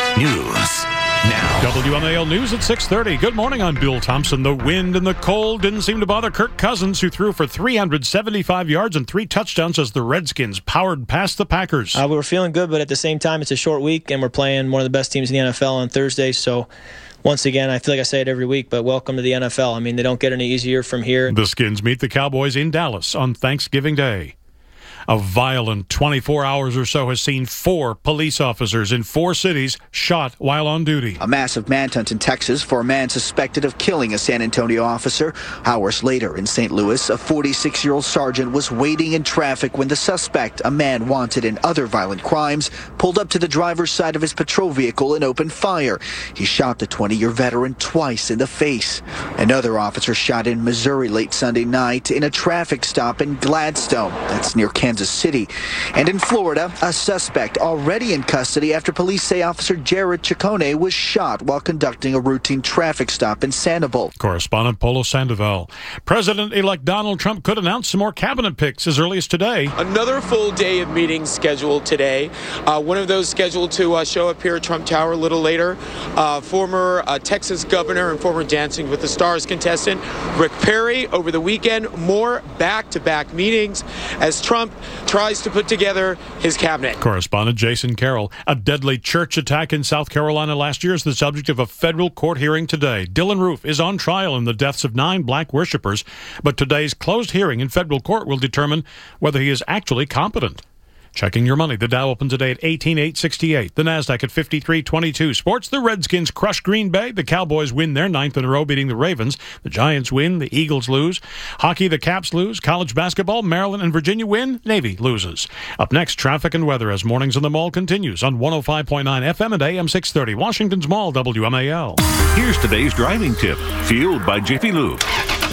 News now. WMAL News at 6:30. Good morning, I'm Bill Thompson. The wind and the cold didn't seem to bother Kirk Cousins, who threw for 375 yards and 3 touchdowns as the Redskins powered past the Packers. We were feeling good, but at the same time, it's a short week, and we're playing one of the best teams in the NFL on Thursday, so once again, I feel like I say it every week, but welcome to the NFL. I mean, they don't get any easier from here. The Skins meet the Cowboys in Dallas on Thanksgiving Day. A violent 24 hours or so has seen 4 police officers in 4 cities shot while on duty. A massive manhunt in Texas for a man suspected of killing a San Antonio officer. Hours later in St. Louis, a 46-year-old sergeant was waiting in traffic when the suspect, a man wanted in other violent crimes, pulled up to the driver's side of his patrol vehicle and opened fire. He shot the 20-year veteran twice in the face. Another officer shot in Missouri late Sunday night in a traffic stop in Gladstone. That's near Kansas City. And in Florida, a suspect already in custody after police say Officer Jared Ciccone was shot while conducting a routine traffic stop in Sandoval. Correspondent Polo Sandoval. President-elect Donald Trump could announce some more cabinet picks as early as today. Another full day of meetings scheduled today. One of those scheduled to show up here at Trump Tower a little later. Former Texas governor and former Dancing with the Stars contestant Rick Perry. Over the weekend, more back-to-back meetings as Trump tries to put together his cabinet. Correspondent Jason Carroll. A deadly church attack in South Carolina last year is the subject of a federal court hearing today. Dylan Roof is on trial in the deaths of 9 black worshipers, but today's closed hearing in federal court will determine whether he is actually competent. Checking your money. The Dow opened today at 18,868. The Nasdaq at 5322. Sports, the Redskins crush Green Bay. The Cowboys win their 9th in a row, beating the Ravens. The Giants win. The Eagles lose. Hockey, the Caps lose. College basketball, Maryland and Virginia win. Navy loses. Up next, traffic and weather as Mornings in the Mall continues on 105.9 FM and AM 630. Washington's Mall, WMAL. Here's today's driving tip, fueled by Jiffy Lube.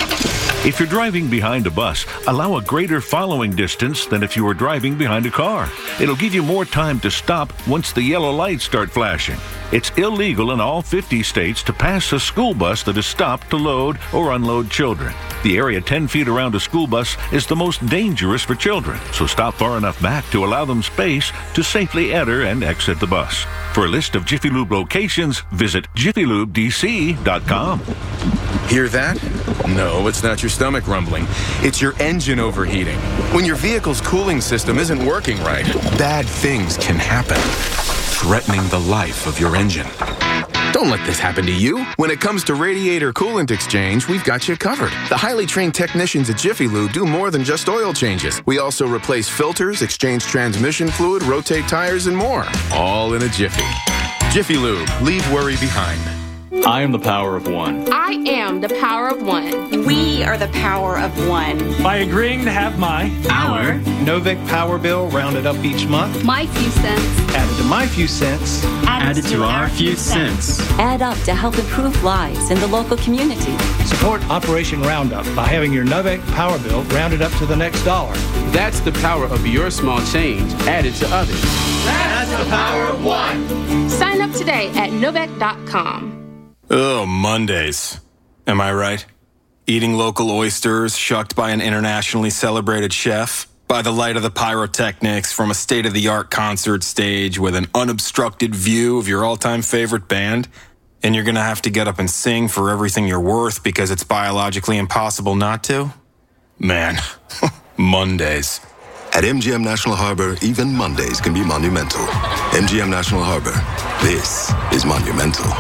If you're driving behind a bus, allow a greater following distance than if you were driving behind a car. It'll give you more time to stop once the yellow lights start flashing. It's illegal in all 50 states to pass a school bus that is stopped to load or unload children. The area 10 feet around a school bus is the most dangerous for children, so stop far enough back to allow them space to safely enter and exit the bus. For a list of Jiffy Lube locations, visit jiffylubedc.com. Hear that? No, it's not your stomach rumbling. It's your engine overheating. When your vehicle's cooling system isn't working right, bad things can happen, threatening the life of your engine. Don't let this happen to you. When it comes to radiator coolant exchange, we've got you covered. The highly trained technicians at Jiffy Lube do more than just oil changes. We also replace filters, exchange transmission fluid, rotate tires, and more. All in a jiffy. Jiffy Lube. Leave worry behind. I am the power of one. I am the power of one. We are the power of one. By agreeing to have our Novec Power Bill rounded up each month. My few cents. Added to my few cents. Added to our few cents. Add up to help improve lives in the local community. Support Operation Roundup by having your Novec Power Bill rounded up to the next dollar. That's the power of your small change added to others. That's the power of one. Sign up today at Novec.com. Oh, Mondays. Am I right? Eating local oysters shucked by an internationally celebrated chef, by the light of the pyrotechnics from a state-of-the-art concert stage with an unobstructed view of your all-time favorite band, and you're gonna have to get up and sing for everything you're worth because it's biologically impossible not to? Man, Mondays. At MGM National Harbor, even Mondays can be monumental. MGM National Harbor, this is monumental.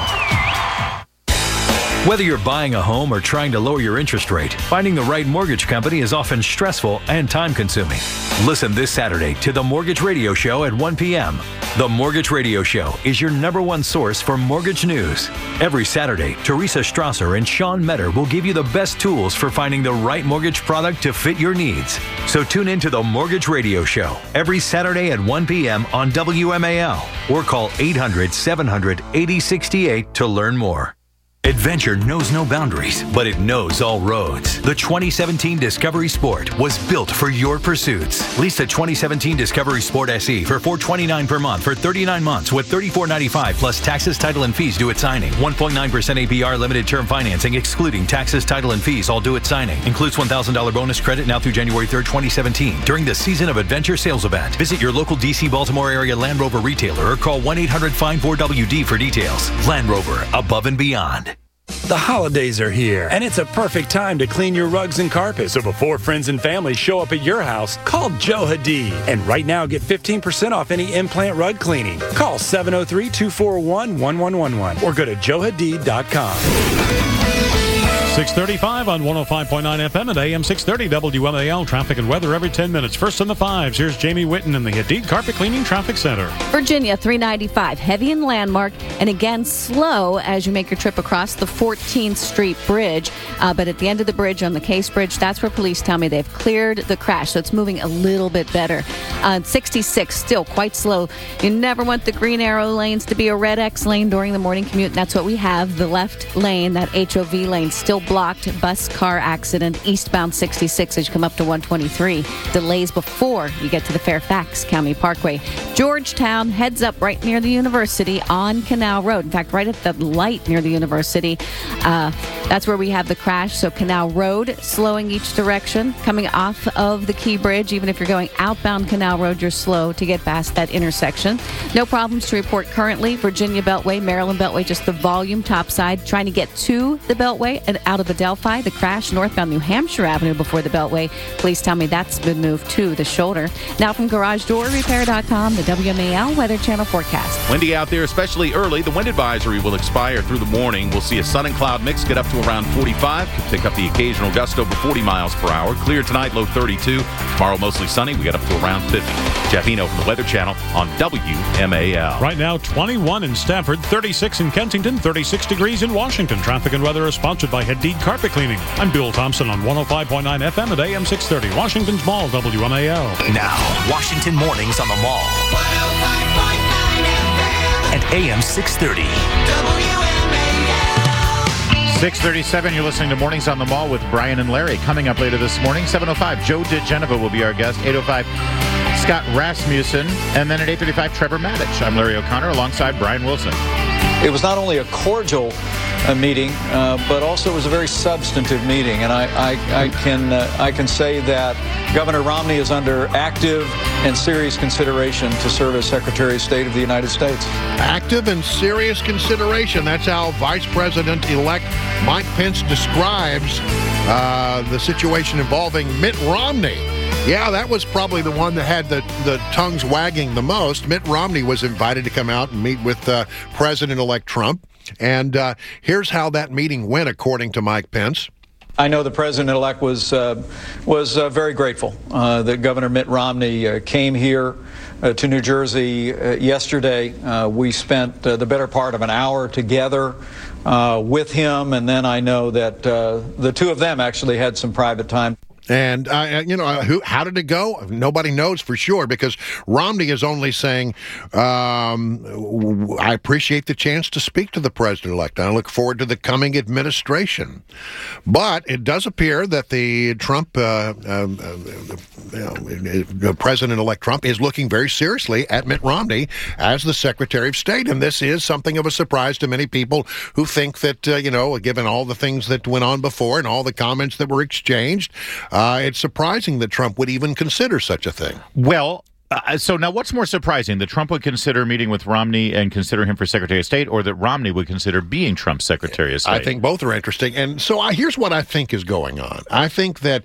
Whether you're buying a home or trying to lower your interest rate, finding the right mortgage company is often stressful and time-consuming. Listen this Saturday to The Mortgage Radio Show at 1 p.m. The Mortgage Radio Show is your #1 source for mortgage news. Every Saturday, Teresa Strasser and Sean Metter will give you the best tools for finding the right mortgage product to fit your needs. So tune in to The Mortgage Radio Show every Saturday at 1 p.m. on WMAL or call 800-700-8068 to learn more. Adventure knows no boundaries, but it knows all roads. The 2017 Discovery Sport was built for your pursuits. Lease the 2017 Discovery Sport SE for $429 per month for 39 months with $34.95 plus taxes, title, and fees due at signing. 1.9% APR limited term financing excluding taxes, title, and fees all due at signing. Includes $1,000 bonus credit now through January 3rd, 2017 during the Season of Adventure sales event. Visit your local DC Baltimore area Land Rover retailer or call 1-800-FIND-4WD for details. Land Rover, above and beyond. The holidays are here, and it's a perfect time to clean your rugs and carpets. So before friends and family show up at your house, call Joe Hadid. And right now, get 15% off any implant rug cleaning. Call 703-241-1111 or go to joehadid.com. 6:35 on 105.9 FM and AM 630 WMAL. Traffic and weather every 10 minutes. First in the fives, here's Jamie Whitten in the Hadid Carpet Cleaning Traffic Center. Virginia 395, heavy and landmark, and again slow as you make your trip across the 14th Street Bridge. But at the end of the bridge on the Case Bridge, that's where police tell me they've cleared the crash, so it's moving a little bit better. 66, still quite slow. You never want the green arrow lanes to be a red X lane during the morning commute, and that's what we have. The left lane, that HOV lane, still blocked. Bus car accident eastbound 66 as you come up to 123. Delays before you get to the Fairfax County Parkway. Georgetown, heads up right near the university on Canal Road. In fact, right at the light near the university. That's where we have the crash. So Canal Road slowing each direction. Coming off of the Key Bridge, even if you're going outbound Canal Road, you're slow to get past that intersection. No problems to report currently. Virginia Beltway, Maryland Beltway, just the volume topside. Trying to get to the Beltway and out of Adelphi. The crash northbound New Hampshire Avenue before the Beltway. Police tell me that's been moved to the shoulder. Now from GarageDoorRepair.com, the WMAL Weather Channel forecast. Windy out there, especially early. The wind advisory will expire through the morning. We'll see a sun and cloud mix get up to around 45. Could pick up the occasional gust over 40 miles per hour. Clear tonight, low 32. Tomorrow, mostly sunny. We get up to around 50. Jeff Eno from the Weather Channel on WMAL. Right now, 21 in Stafford, 36 in Kensington, 36 degrees in Washington. Traffic and weather is sponsored by Hadid Carpet Cleaning. I'm Bill Thompson on 105.9 FM at AM 630. Washington's Mall, WMAL. Now, Washington Mornings on the Mall. 105.9 FM. At AM 630. WMAL. 6:37, you're listening to Mornings on the Mall with Brian and Larry. Coming up later this morning, 7:05, Joe DeGeneva will be our guest. 8:05, Scott Rasmussen. And then at 8:35, Trevor Maddich. I'm Larry O'Connor alongside Brian Wilson. It was not only a cordial meeting, but also it was a very substantive meeting. And I can say that Governor Romney is under active and serious consideration to serve as Secretary of State of the United States. Active and serious consideration. That's how Vice President-elect Mike Pence describes the situation involving Mitt Romney. Yeah, that was probably the one that had the tongues wagging the most. Mitt Romney was invited to come out and meet with President-elect Trump. And here's how that meeting went, according to Mike Pence. I know the president-elect was very grateful that Governor Mitt Romney came here to New Jersey yesterday. We spent the better part of an hour together with him, and then I know that the two of them actually had some private time. And, how did it go? Nobody knows for sure, because Romney is only saying, I appreciate the chance to speak to the president-elect. I look forward to the coming administration. But it does appear that the Trump, President-elect Trump is looking very seriously at Mitt Romney as the Secretary of State. And this is something of a surprise to many people who think that, given all the things that went on before and all the comments that were exchanged, it's surprising that Trump would even consider such a thing. Well, so now what's more surprising, that Trump would consider meeting with Romney and consider him for Secretary of State, or that Romney would consider being Trump's Secretary of State? I think both are interesting. And so here's what I think is going on. I think that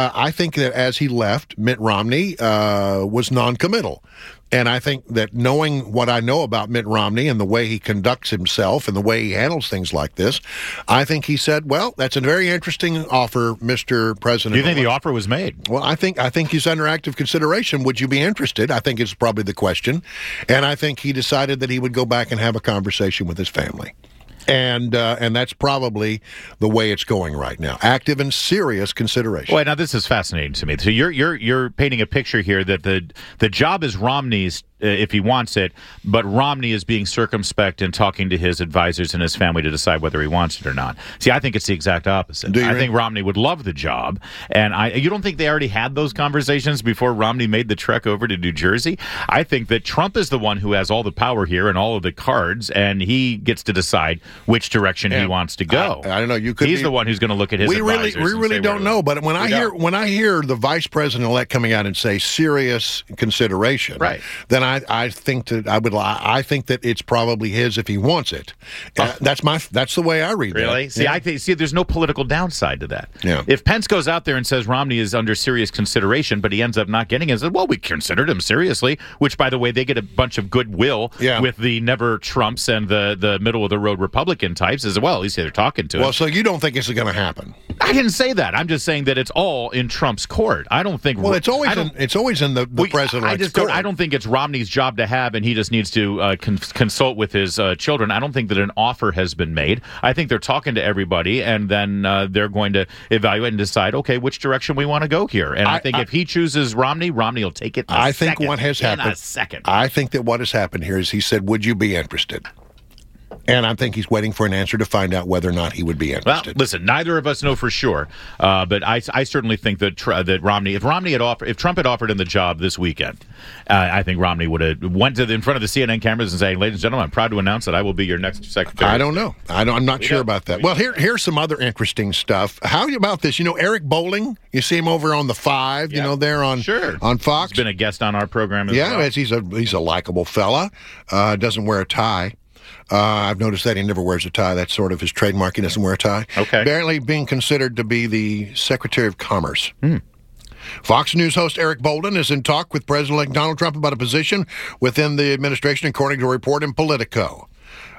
as he left, Mitt Romney was noncommittal. And I think that knowing what I know about Mitt Romney and the way he conducts himself and the way he handles things like this, I think he said, well, that's a very interesting offer, Mr. President. Do you think the offer was made? Well, I think he's under active consideration. Would you be interested? I think it's probably the question. And I think he decided that he would go back and have a conversation with his family. And that's probably the way it's going right now. Active and serious consideration. Well, now this is fascinating to me. So you're painting a picture here that the job is Romney's if he wants it, but Romney is being circumspect and talking to his advisors and his family to decide whether he wants it or not. See, I think it's the exact opposite. I think Romney would love the job, and you don't think they already had those conversations before Romney made the trek over to New Jersey? I think that Trump is the one who has all the power here and all of the cards, and he gets to decide which direction he wants to go. I don't know. He's the one who's going to look at his advisors. We really don't know. But when I hear the vice president-elect coming out and say serious consideration, right, then I think that it's probably his if he wants it. That's the way I read it. Really? That. See, there's no political downside to that. Yeah. If Pence goes out there and says Romney is under serious consideration, but he ends up not getting it, says, well, we considered him seriously. Which, by the way, they get a bunch of goodwill with the never Trumps and the middle of the road Republican types as well. At least they're talking to him. Well, so you don't think it's going to happen? I didn't say that. I'm just saying that it's all in Trump's court. I don't think. Well, it's always in the president's court. I don't think it's Romney's job to have, and he just needs to consult with his children. I don't think that an offer has been made. I think they're talking to everybody, and then they're going to evaluate and decide, okay, which direction we want to go here. And I think if he chooses Romney will take it in a second. Think what has happened. In a second. I think that what has happened here is he said, would you be interested? And I think he's waiting for an answer to find out whether or not he would be interested. Well, listen, neither of us know for sure, but I certainly think that Romney, if Trump had offered him the job this weekend, I think Romney would have went in front of the CNN cameras and saying, "Ladies and gentlemen, I'm proud to announce that I will be your next secretary." I don't know. I'm not sure about that. Well, here's some other interesting stuff. How about this? Eric Bolling. You see him over on the 5. There on Fox. He's been a guest on our program. He's a likable fella. Doesn't wear a tie. I've noticed that he never wears a tie. That's sort of his trademark. He doesn't wear a tie. Okay. Apparently being considered to be the Secretary of Commerce. Fox News host Eric Bolden is in talk with President-elect Donald Trump about a position within the administration, according to a report in Politico.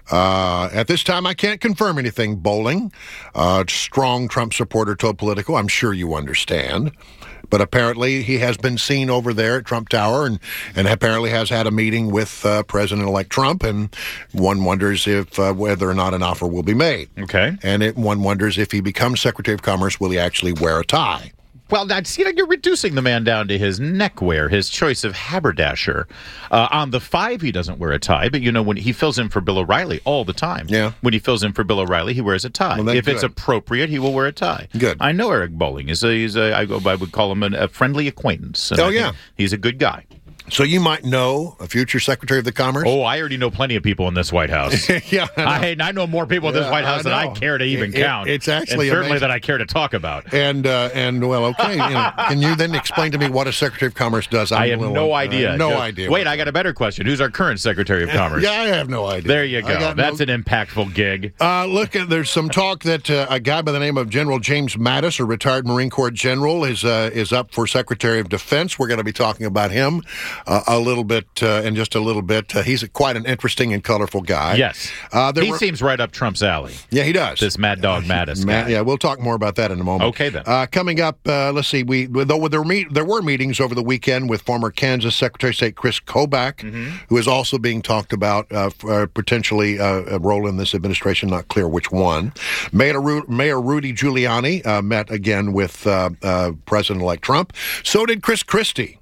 At this time, I can't confirm anything, Bolling, strong Trump supporter, told Politico. I'm sure you understand. But apparently he has been seen over there at Trump Tower and apparently has had a meeting with President-elect Trump, and one wonders if whether or not an offer will be made. Okay. And one wonders if he becomes Secretary of Commerce, will he actually wear a tie? Well, you're reducing the man down to his neckwear, his choice of haberdasher. On the 5, he doesn't wear a tie, but when he fills in for Bill O'Reilly all the time. Yeah. When he fills in for Bill O'Reilly, he wears a tie. Well, if it's appropriate, he will wear a tie. Good. I know Eric Bolling. I would call him a friendly acquaintance. And he's a good guy. So you might know a future Secretary of the Commerce. Oh, I already know plenty of people in this White House. Yeah, I know more people in this White House than I care to even count. It's actually and certainly amazing. that I care to talk about. And well, okay. Can you then explain to me what a Secretary of Commerce does? I have no idea. No idea. Wait, I got a better question. Who's our current Secretary of Commerce? Yeah, I have no idea. There you go. That's an impactful gig. Look, there's some talk that a guy by the name of General James Mattis, a retired Marine Corps general, is up for Secretary of Defense. We're going to be talking about him a little bit in just a little bit. He's quite an interesting and colorful guy. Yes. He seems right up Trump's alley. Yeah, he does. This Mad Dog Mattis guy. Yeah, we'll talk more about that in a moment. Okay, then. Coming up, let's see. There were meetings over the weekend with former Kansas Secretary of State Chris Kobach, who is also being talked about for potentially a role in this administration, not clear which one. Mayor Rudy Giuliani met again with President-elect Trump. So did Chris Christie.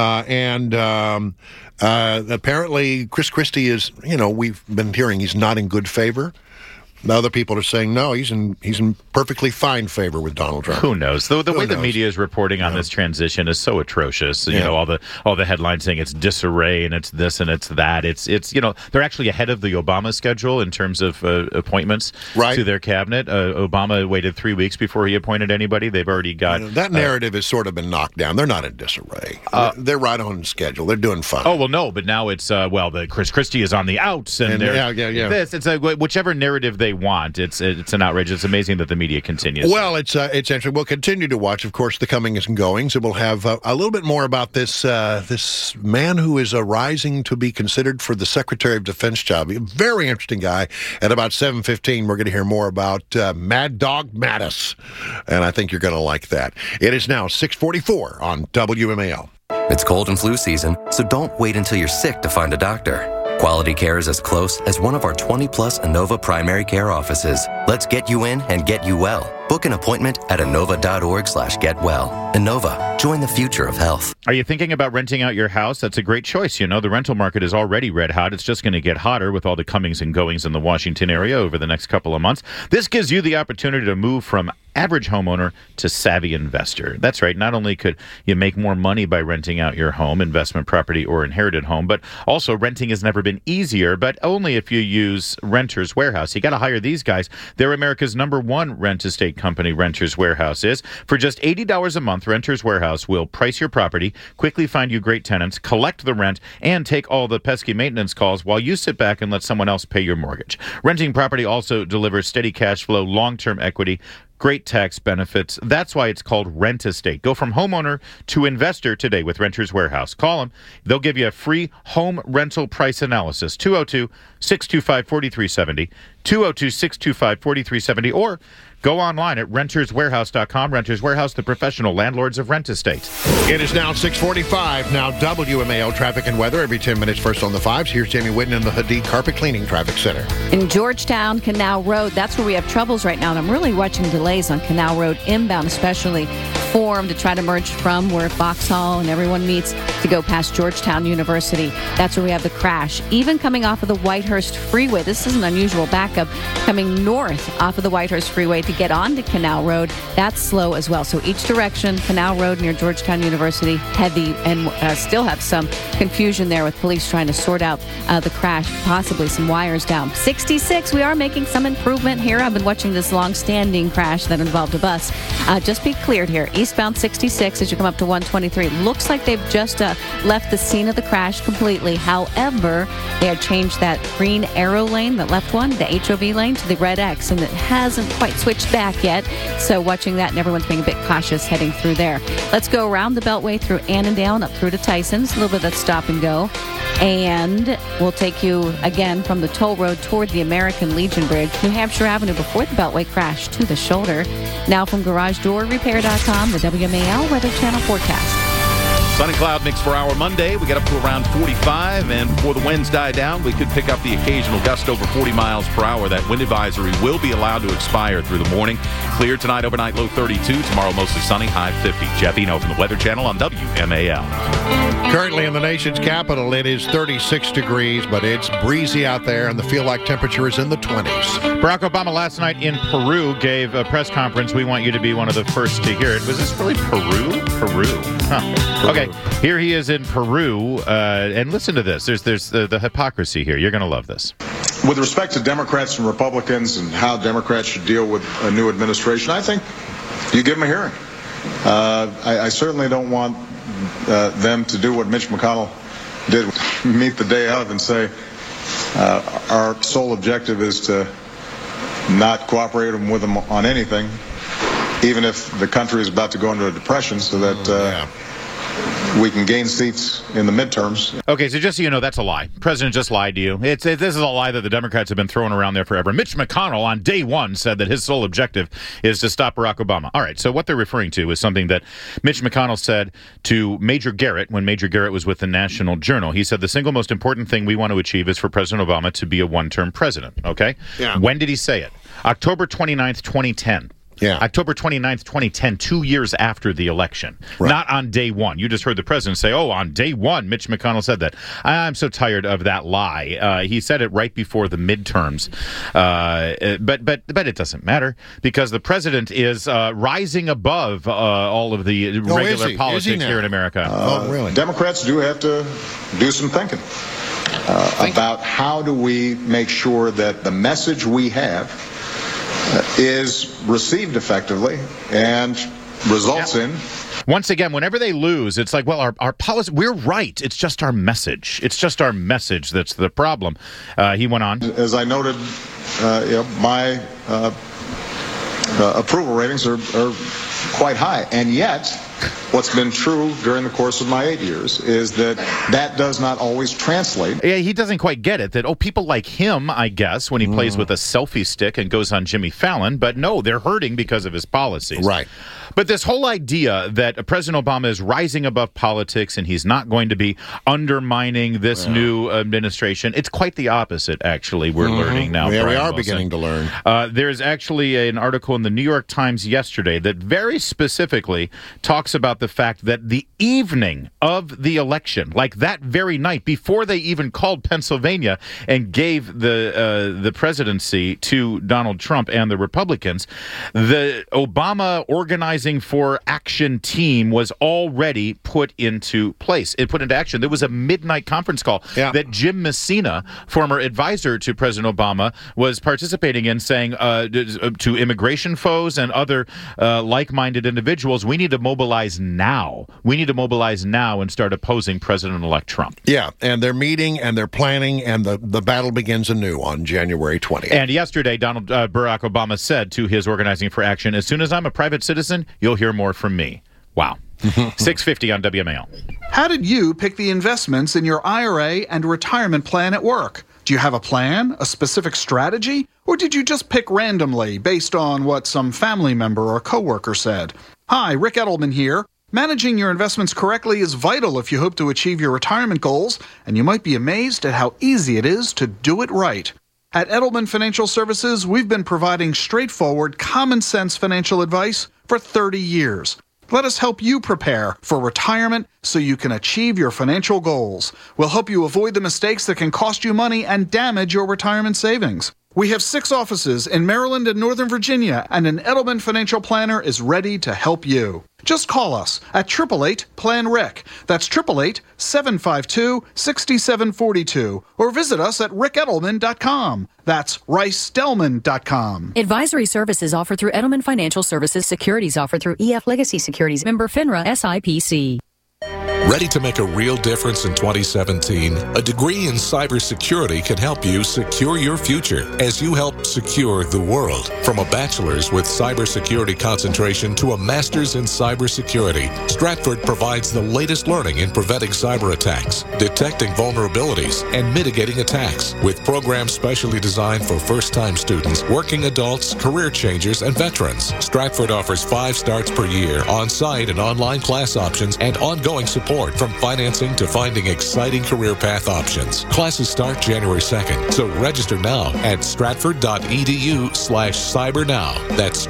Apparently Chris Christie is, we've been hearing he's not in good favor. Other people are saying, no, he's in perfectly fine favor with Donald Trump. Who knows? The way the media is reporting on this transition is so atrocious. You know, all the headlines saying it's disarray and it's this and it's that. It's they're actually ahead of the Obama schedule in terms of appointments to their cabinet. Obama waited 3 weeks before he appointed anybody. They've already got... that narrative has sort of been knocked down. They're not in disarray. They're right on schedule. They're doing fine. Oh, well, no, but now it's, the Chris Christie is on the outs. And this. It's whichever narrative they want. It's an outrage. It's amazing that the media continues. Well, it's interesting. We'll continue to watch, of course, the comings and goings, and we'll have a little bit more about this man who is rising to be considered for the Secretary of Defense job. A very interesting guy. At about 7:15, we're going to hear more about Mad Dog Mattis, and I think you're going to like that. It is now 6:44 on WMAL. It's cold and flu season, so don't wait until you're sick to find a doctor. Quality care is as close as one of our 20-plus Inova primary care offices. Let's get you in and get you well. Book an appointment at inova.org/getwell. Inova, join the future of health. Are you thinking about renting out your house? That's a great choice. The rental market is already red hot. It's just going to get hotter with all the comings and goings in the Washington area over the next couple of months. This gives you the opportunity to move from average homeowner to savvy investor. That's right. Not only could you make more money by renting out your home, investment property, or inherited home, but also renting has never been easier, but only if you use Renters Warehouse. You got to hire these guys. They're America's #1 rent-to-state company, Renters Warehouse is. For just $80 a month, Renters Warehouse will price your property, quickly find you great tenants, collect the rent, and take all the pesky maintenance calls while you sit back and let someone else pay your mortgage. Renting property also delivers steady cash flow, long-term equity, great tax benefits. That's why it's called Rent-A-State. Go from homeowner to investor today with Renters Warehouse. Call them. They'll give you a free home rental price analysis. 202-625-4370. 202-625-4370. Or go online at renterswarehouse.com. Renters Warehouse, the professional landlords of Rent-A-State. It is now 6:45. Now WMAL traffic and weather every 10 minutes first on the 5s. Here's Jamie Whitten in the Hadid Carpet Cleaning Traffic Center. In Georgetown, Canal Road, that's where we have troubles right now. And I'm really watching delays on Canal Road inbound, especially form to try to merge from where Vauxhall and everyone meets to go past Georgetown University. That's where we have the crash. Even coming off of the Whitehurst Freeway, this is an unusual backup. Coming north off of the Whitehurst Freeway to get onto Canal Road, that's slow as well. So each direction, Canal Road near Georgetown University, heavy, and still have some confusion there with police trying to sort out the crash, possibly some wires down. 66, we are making some improvement here. I've been watching this long-standing crash that involved a bus just be cleared here. Eastbound 66 as you come up to 123. Looks like they've just left the scene of the crash completely. However, they had changed that green arrow lane, that left one, the HOV lane, to the red X, and it hasn't quite switched back yet. So watching that, and everyone's being a bit cautious heading through there. Let's go around the Beltway through Annandale and up through to Tyson's. A little bit of that stop and go. And we'll take you again from the toll road toward the American Legion Bridge, New Hampshire Avenue before the Beltway crash to the shoulder. Now from GarageDoorRepair.com, the WMAL Weather Channel forecast. Sun and cloud mix for our Monday. We get up to around 45, and before the winds die down, we could pick up the occasional gust over 40 miles per hour. That wind advisory will be allowed to expire through the morning. Clear tonight, overnight low 32. Tomorrow mostly sunny, high 50. Jeff Eno from the Weather Channel on WMAL. Currently in the nation's capital, it is 36 degrees, but it's breezy out there, and the feel-like temperature is in the 20s. Barack Obama last night in Peru gave a press conference. We want you to be one of the first to hear it. Was this really Peru? Peru. Huh. Okay, here he is in Peru, and listen to this. There's the hypocrisy here. You're going to love this. With respect to Democrats and Republicans and how Democrats should deal with a new administration, I think you give them a hearing. I certainly don't want them to do what Mitch McConnell did, meet the day of and say our sole objective is to not cooperate with them on anything, even if the country is about to go into a depression, so that we can gain seats in the midterms. Okay, so just so you know, that's a lie. The president just lied to you. This is a lie that the Democrats have been throwing around there forever. Mitch McConnell on day one said that his sole objective is to stop Barack Obama. All right, so what they're referring to is something that Mitch McConnell said to Major Garrett when Major Garrett was with the National Journal. He said the single most important thing we want to achieve is for President Obama to be a one-term president, okay? Yeah. When did he say it? October 29th, 2010. Yeah. October 29th, 2010, 2 years after the election. Right. Not on day one. You just heard the president say, on day one, Mitch McConnell said that. I'm so tired of that lie. He said it right before the midterms. But it doesn't matter because the president is rising above all of the regular politics here in America. Really? Democrats do have to do some thinking about how do we make sure that the message we have is received effectively and results in. Once again, whenever they lose, it's like, well, our policy, we're right. It's just our message. It's just our message that's the problem. He went on. As I noted, my approval ratings are quite high. And yet, what's been true during the course of my 8 years is that does not always translate. Yeah, he doesn't quite get it. That, people like him, I guess, when he plays with a selfie stick and goes on Jimmy Fallon. But no, they're hurting because of his policies. Right. But this whole idea that President Obama is rising above politics and he's not going to be undermining this new administration, it's quite the opposite, actually, we're learning now. Yeah, Brian we are Wilson. beginning to learn. There's actually an article in the New York Times yesterday that very specifically talks about the fact that the evening of the election, like that very night, before they even called Pennsylvania and gave the presidency to Donald Trump and the Republicans, the Obama Organizing for Action team was already put into place. It put into action. There was a midnight conference call that Jim Messina, former advisor to President Obama, was participating in, saying to immigration foes and other like-minded individuals, we need to mobilize now. We need to mobilize now and start opposing President-elect Trump. Yeah, and they're meeting and they're planning, and the battle begins anew on January 20th. And yesterday, Barack Obama said to his Organizing for Action, as soon as I'm a private citizen, you'll hear more from me. Wow. 650 on WMAL. How did you pick the investments in your IRA and retirement plan at work? Do you have a plan, a specific strategy, or did you just pick randomly based on what some family member or coworker said? Hi, Rick Edelman here. Managing your investments correctly is vital if you hope to achieve your retirement goals, and you might be amazed at how easy it is to do it right. At Edelman Financial Services, we've been providing straightforward, common-sense financial advice for 30 years. Let us help you prepare for retirement so you can achieve your financial goals. We'll help you avoid the mistakes that can cost you money and damage your retirement savings. We have 6 offices in Maryland and Northern Virginia, and an Edelman financial planner is ready to help you. Just call us at 888-PLAN-RIC. That's 888-752-6742. Or visit us at rickedelman.com. That's ricedelman.com. Advisory services offered through Edelman Financial Services. Securities offered through EF Legacy Securities. Member FINRA SIPC. Ready to make a real difference in 2017? A degree in cybersecurity can help you secure your future as you help secure the world. From a bachelor's with cybersecurity concentration to a master's in cybersecurity, Stratford provides the latest learning in preventing cyber attacks, detecting vulnerabilities, and mitigating attacks, with programs specially designed for first-time students, working adults, career changers, and veterans. Stratford offers 5 starts per year, on-site and online class options, and ongoing support support from financing to finding exciting career path options. Classes start January 2nd, so register now at stratford.edu/cybernow. That's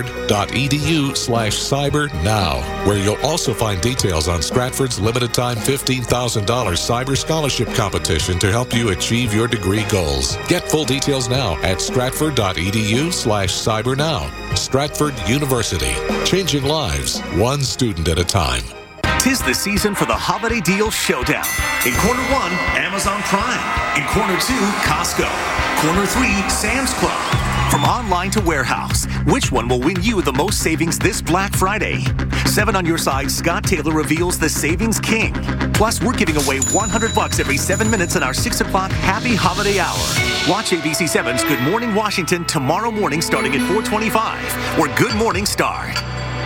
stratford.edu/cybernow, where you'll also find details on Stratford's limited-time $15,000 cyber scholarship competition to help you achieve your degree goals. Get full details now at stratford.edu/cybernow. Stratford University, changing lives, one student at a time. 'Tis the season for the Holiday Deal Showdown. In Corner 1, Amazon Prime. In Corner 2, Costco. Corner 3, Sam's Club. From online to warehouse, which one will win you the most savings this Black Friday? 7 on your side, Scott Taylor reveals the Savings King. Plus, we're giving away $100 every 7 minutes in our 6 o'clock Happy Holiday Hour. Watch ABC 7's Good Morning Washington tomorrow morning starting at 4:25, where Good Morning starts.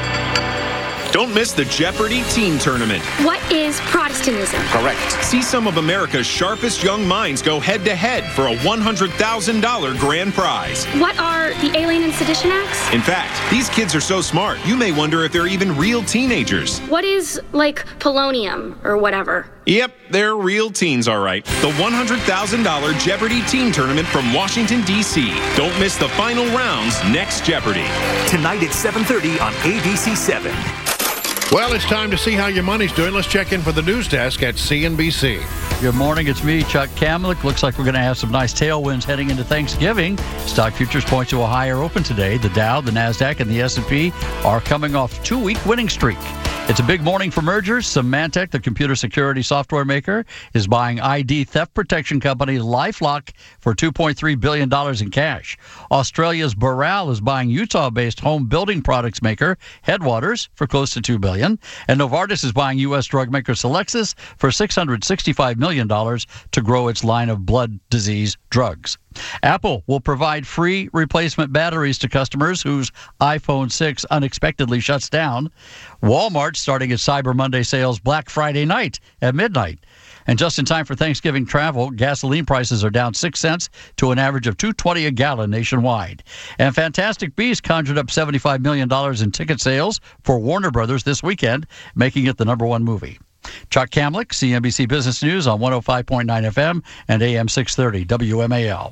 Don't miss the Jeopardy Teen Tournament. What is Protestantism? Correct. See some of America's sharpest young minds go head-to-head for a $100,000 grand prize. What are the Alien and Sedition Acts? In fact, these kids are so smart, you may wonder if they're even real teenagers. What is, like, polonium or whatever? Yep, they're real teens, all right. The $100,000 Jeopardy Teen Tournament from Washington, D.C. Don't miss the final rounds next Jeopardy. Tonight at 7:30 on ABC 7. Well, it's time to see how your money's doing. Let's check in for the news desk at CNBC. Good morning. It's me, Chuck Kamlick. Looks like we're going to have some nice tailwinds heading into Thanksgiving. Stock futures point to a higher open today. The Dow, the NASDAQ, and the S&P are coming off a 2-week winning streak. It's a big morning for mergers. Symantec, the computer security software maker, is buying ID theft protection company LifeLock for $2.3 billion in cash. Australia's Boral is buying Utah-based home building products maker Headwaters for close to $2 billion. And Novartis is buying U.S. drug maker Celexis for $665 million to grow its line of blood disease drugs. Apple will provide free replacement batteries to customers whose iPhone 6 unexpectedly shuts down. Walmart starting its Cyber Monday sales Black Friday night at midnight. And just in time for Thanksgiving travel, gasoline prices are down 6 cents to an average of $2.20 a gallon nationwide. And Fantastic Beasts conjured up $75 million in ticket sales for Warner Brothers this weekend, making it the #1 movie. Chuck Kamlick, CNBC Business News on 105.9 FM and AM 630 WMAL.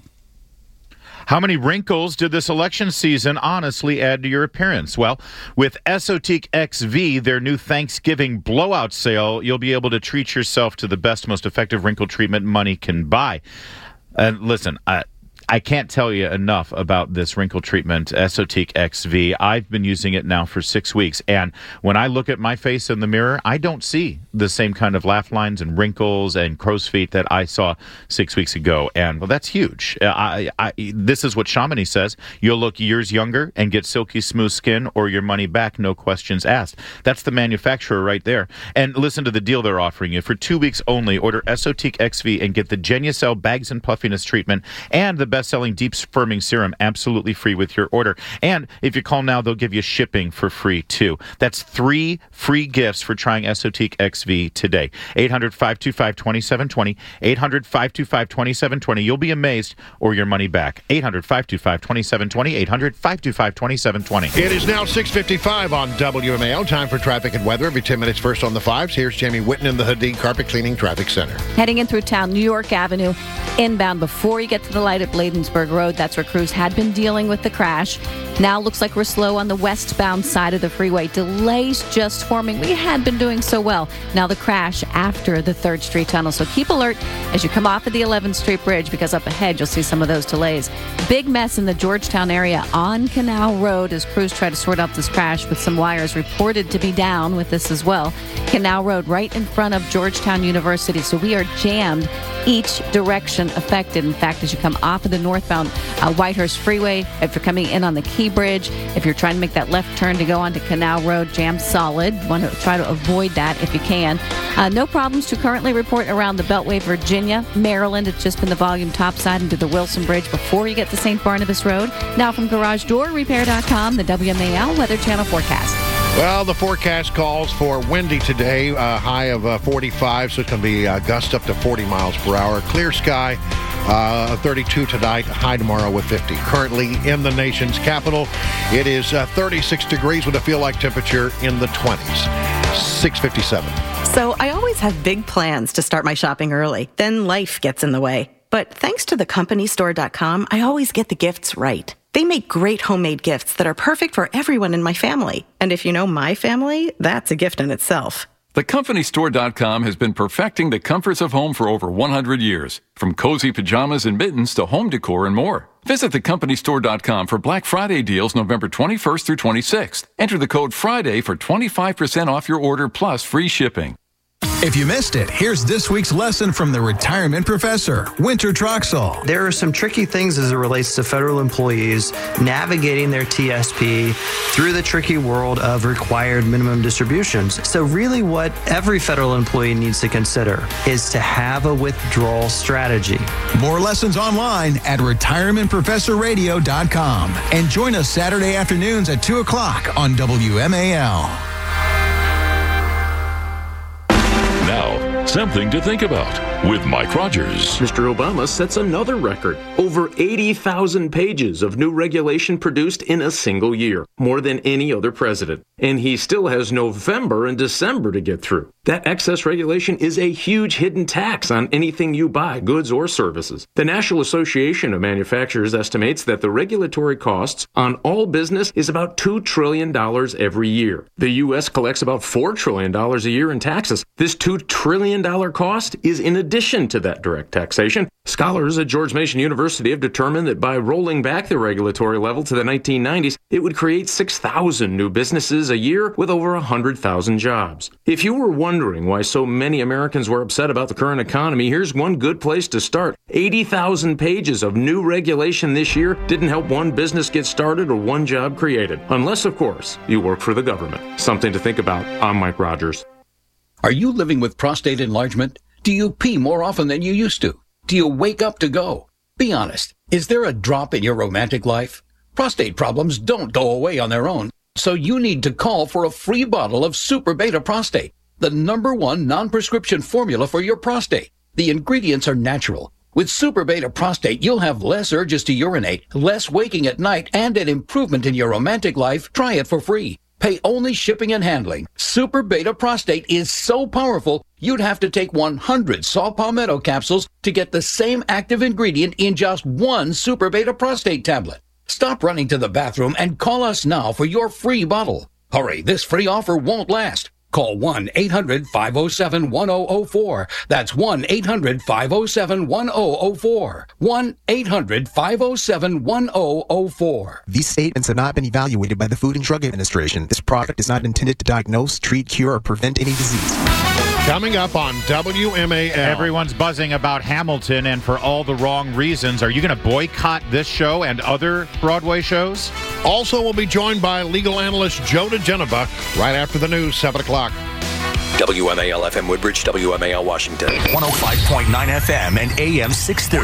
How many wrinkles did this election season honestly add to your appearance? Well, with Esotique XV, their new Thanksgiving blowout sale, you'll be able to treat yourself to the best, most effective wrinkle treatment money can buy. And listen, I can't tell you enough about this wrinkle treatment, Esotique XV. I've been using it now for 6 weeks, and when I look at my face in the mirror, I don't see the same kind of laugh lines and wrinkles and crow's feet that I saw 6 weeks ago, and well, that's huge. This is what Chamonix says. You'll look years younger and get silky smooth skin or your money back, no questions asked. That's the manufacturer right there. And listen to the deal they're offering you. For 2 weeks only, order Esotique XV and get the Genucel Bags and Puffiness treatment and the best-selling Deep Firming Serum absolutely free with your order. And if you call now, they'll give you shipping for free, too. That's 3 free gifts for trying Esotique XV today. 800-525-2720. 800-525-2720. You'll be amazed or your money back. 800-525-2720. 800-525-2720. It is now 6:55 on WMAL. Time for traffic and weather. Every 10 minutes first on the 5s. Here's Jamie Whitten in the Hadid Carpet Cleaning Traffic Center. Heading in through town, New York Avenue, inbound before you get to the light at Bladensburg Road. That's where crews had been dealing with the crash. Now looks like we're slow on the westbound side of the freeway. Delays just forming. We had been doing so well. Now the crash after the 3rd Street Tunnel. So keep alert as you come off of the 11th Street Bridge, because up ahead you'll see some of those delays. Big mess in the Georgetown area on Canal Road as crews try to sort out this crash, with some wires reported to be down with this as well. Canal Road right in front of Georgetown University. So we are jammed each direction affected. In fact, as you come off of the northbound Whitehurst Freeway, if you're coming in on the Key Bridge, if you're trying to make that left turn to go onto Canal Road, jammed solid. Want to try to avoid that if you can. No problems to currently report around the Beltway, Virginia, Maryland. It's just been the volume topside into the Wilson Bridge before you get to St. Barnabas Road. Now from GarageDoorRepair.com, the WMAL Weather Channel forecast. Well, the forecast calls for windy today, high of 45, so it's going to be gusts up to 40 miles per hour. Clear sky, 32 tonight, high tomorrow with 50. Currently in the nation's capital, it is 36 degrees with a feel-like temperature in the 20s. 6:57. So I always have big plans to start my shopping early. Then life gets in the way. But thanks to thecompanystore.com, I always get the gifts right. They make great homemade gifts that are perfect for everyone in my family. And if you know my family, that's a gift in itself. TheCompanyStore.com has been perfecting the comforts of home for over 100 years. From cozy pajamas and mittens to home decor and more. Visit TheCompanyStore.com for Black Friday deals November 21st through 26th. Enter the code FRIDAY for 25% off your order plus free shipping. If you missed it, here's this week's lesson from the retirement professor, Winter Troxel. There are some tricky things as it relates to federal employees navigating their TSP through the tricky world of required minimum distributions. So really what every federal employee needs to consider is to have a withdrawal strategy. More lessons online at retirementprofessorradio.com. And join us Saturday afternoons at 2 o'clock on WMAL. Now, something to think about with Mike Rogers. Mr. Obama sets another record. Over 80,000 pages of new regulation produced in a single year, more than any other president. And he still has November and December to get through. That excess regulation is a huge hidden tax on anything you buy, goods or services. The National Association of Manufacturers estimates that the regulatory costs on all business is about $2 trillion every year. The U.S. collects about $4 trillion a year in taxes. This $2 trillion cost is in addition to that direct taxation. Scholars at George Mason University have determined that by rolling back the regulatory level to the 1990s, it would create 6,000 new businesses a year with over 100,000 jobs. If you were wondering why so many Americans were upset about the current economy, here's one good place to start. 80,000 pages of new regulation this year didn't help one business get started or one job created. Unless, of course, you work for the government. Something to think about. I'm Mike Rogers. Are you living with prostate enlargement? Do you pee more often than you used to? Do you wake up to go? Be honest. Is there a drop in your romantic life? Prostate problems don't go away on their own, so you need to call for a free bottle of Super Beta Prostate, the #1 non-prescription formula for your prostate. The ingredients are natural. With Super Beta Prostate, you'll have less urges to urinate, less waking at night, and an improvement in your romantic life. Try it for free. Pay only shipping and handling. Super Beta Prostate is so powerful, you'd have to take 100 saw palmetto capsules to get the same active ingredient in just one Super Beta Prostate tablet. Stop running to the bathroom and call us now for your free bottle. Hurry, this free offer won't last. Call 1-800-507-1004. That's 1-800-507-1004. 1-800-507-1004. These statements have not been evaluated by the Food and Drug Administration. This product is not intended to diagnose, treat, cure, or prevent any disease. Coming up on WMAL. Everyone's buzzing about Hamilton, and for all the wrong reasons. Are you going to boycott this show and other Broadway shows? Also, we'll be joined by legal analyst Joe DeGenova right after the news, 7 o'clock. WMAL FM Woodbridge, WMAL Washington. 105.9 FM and AM 630.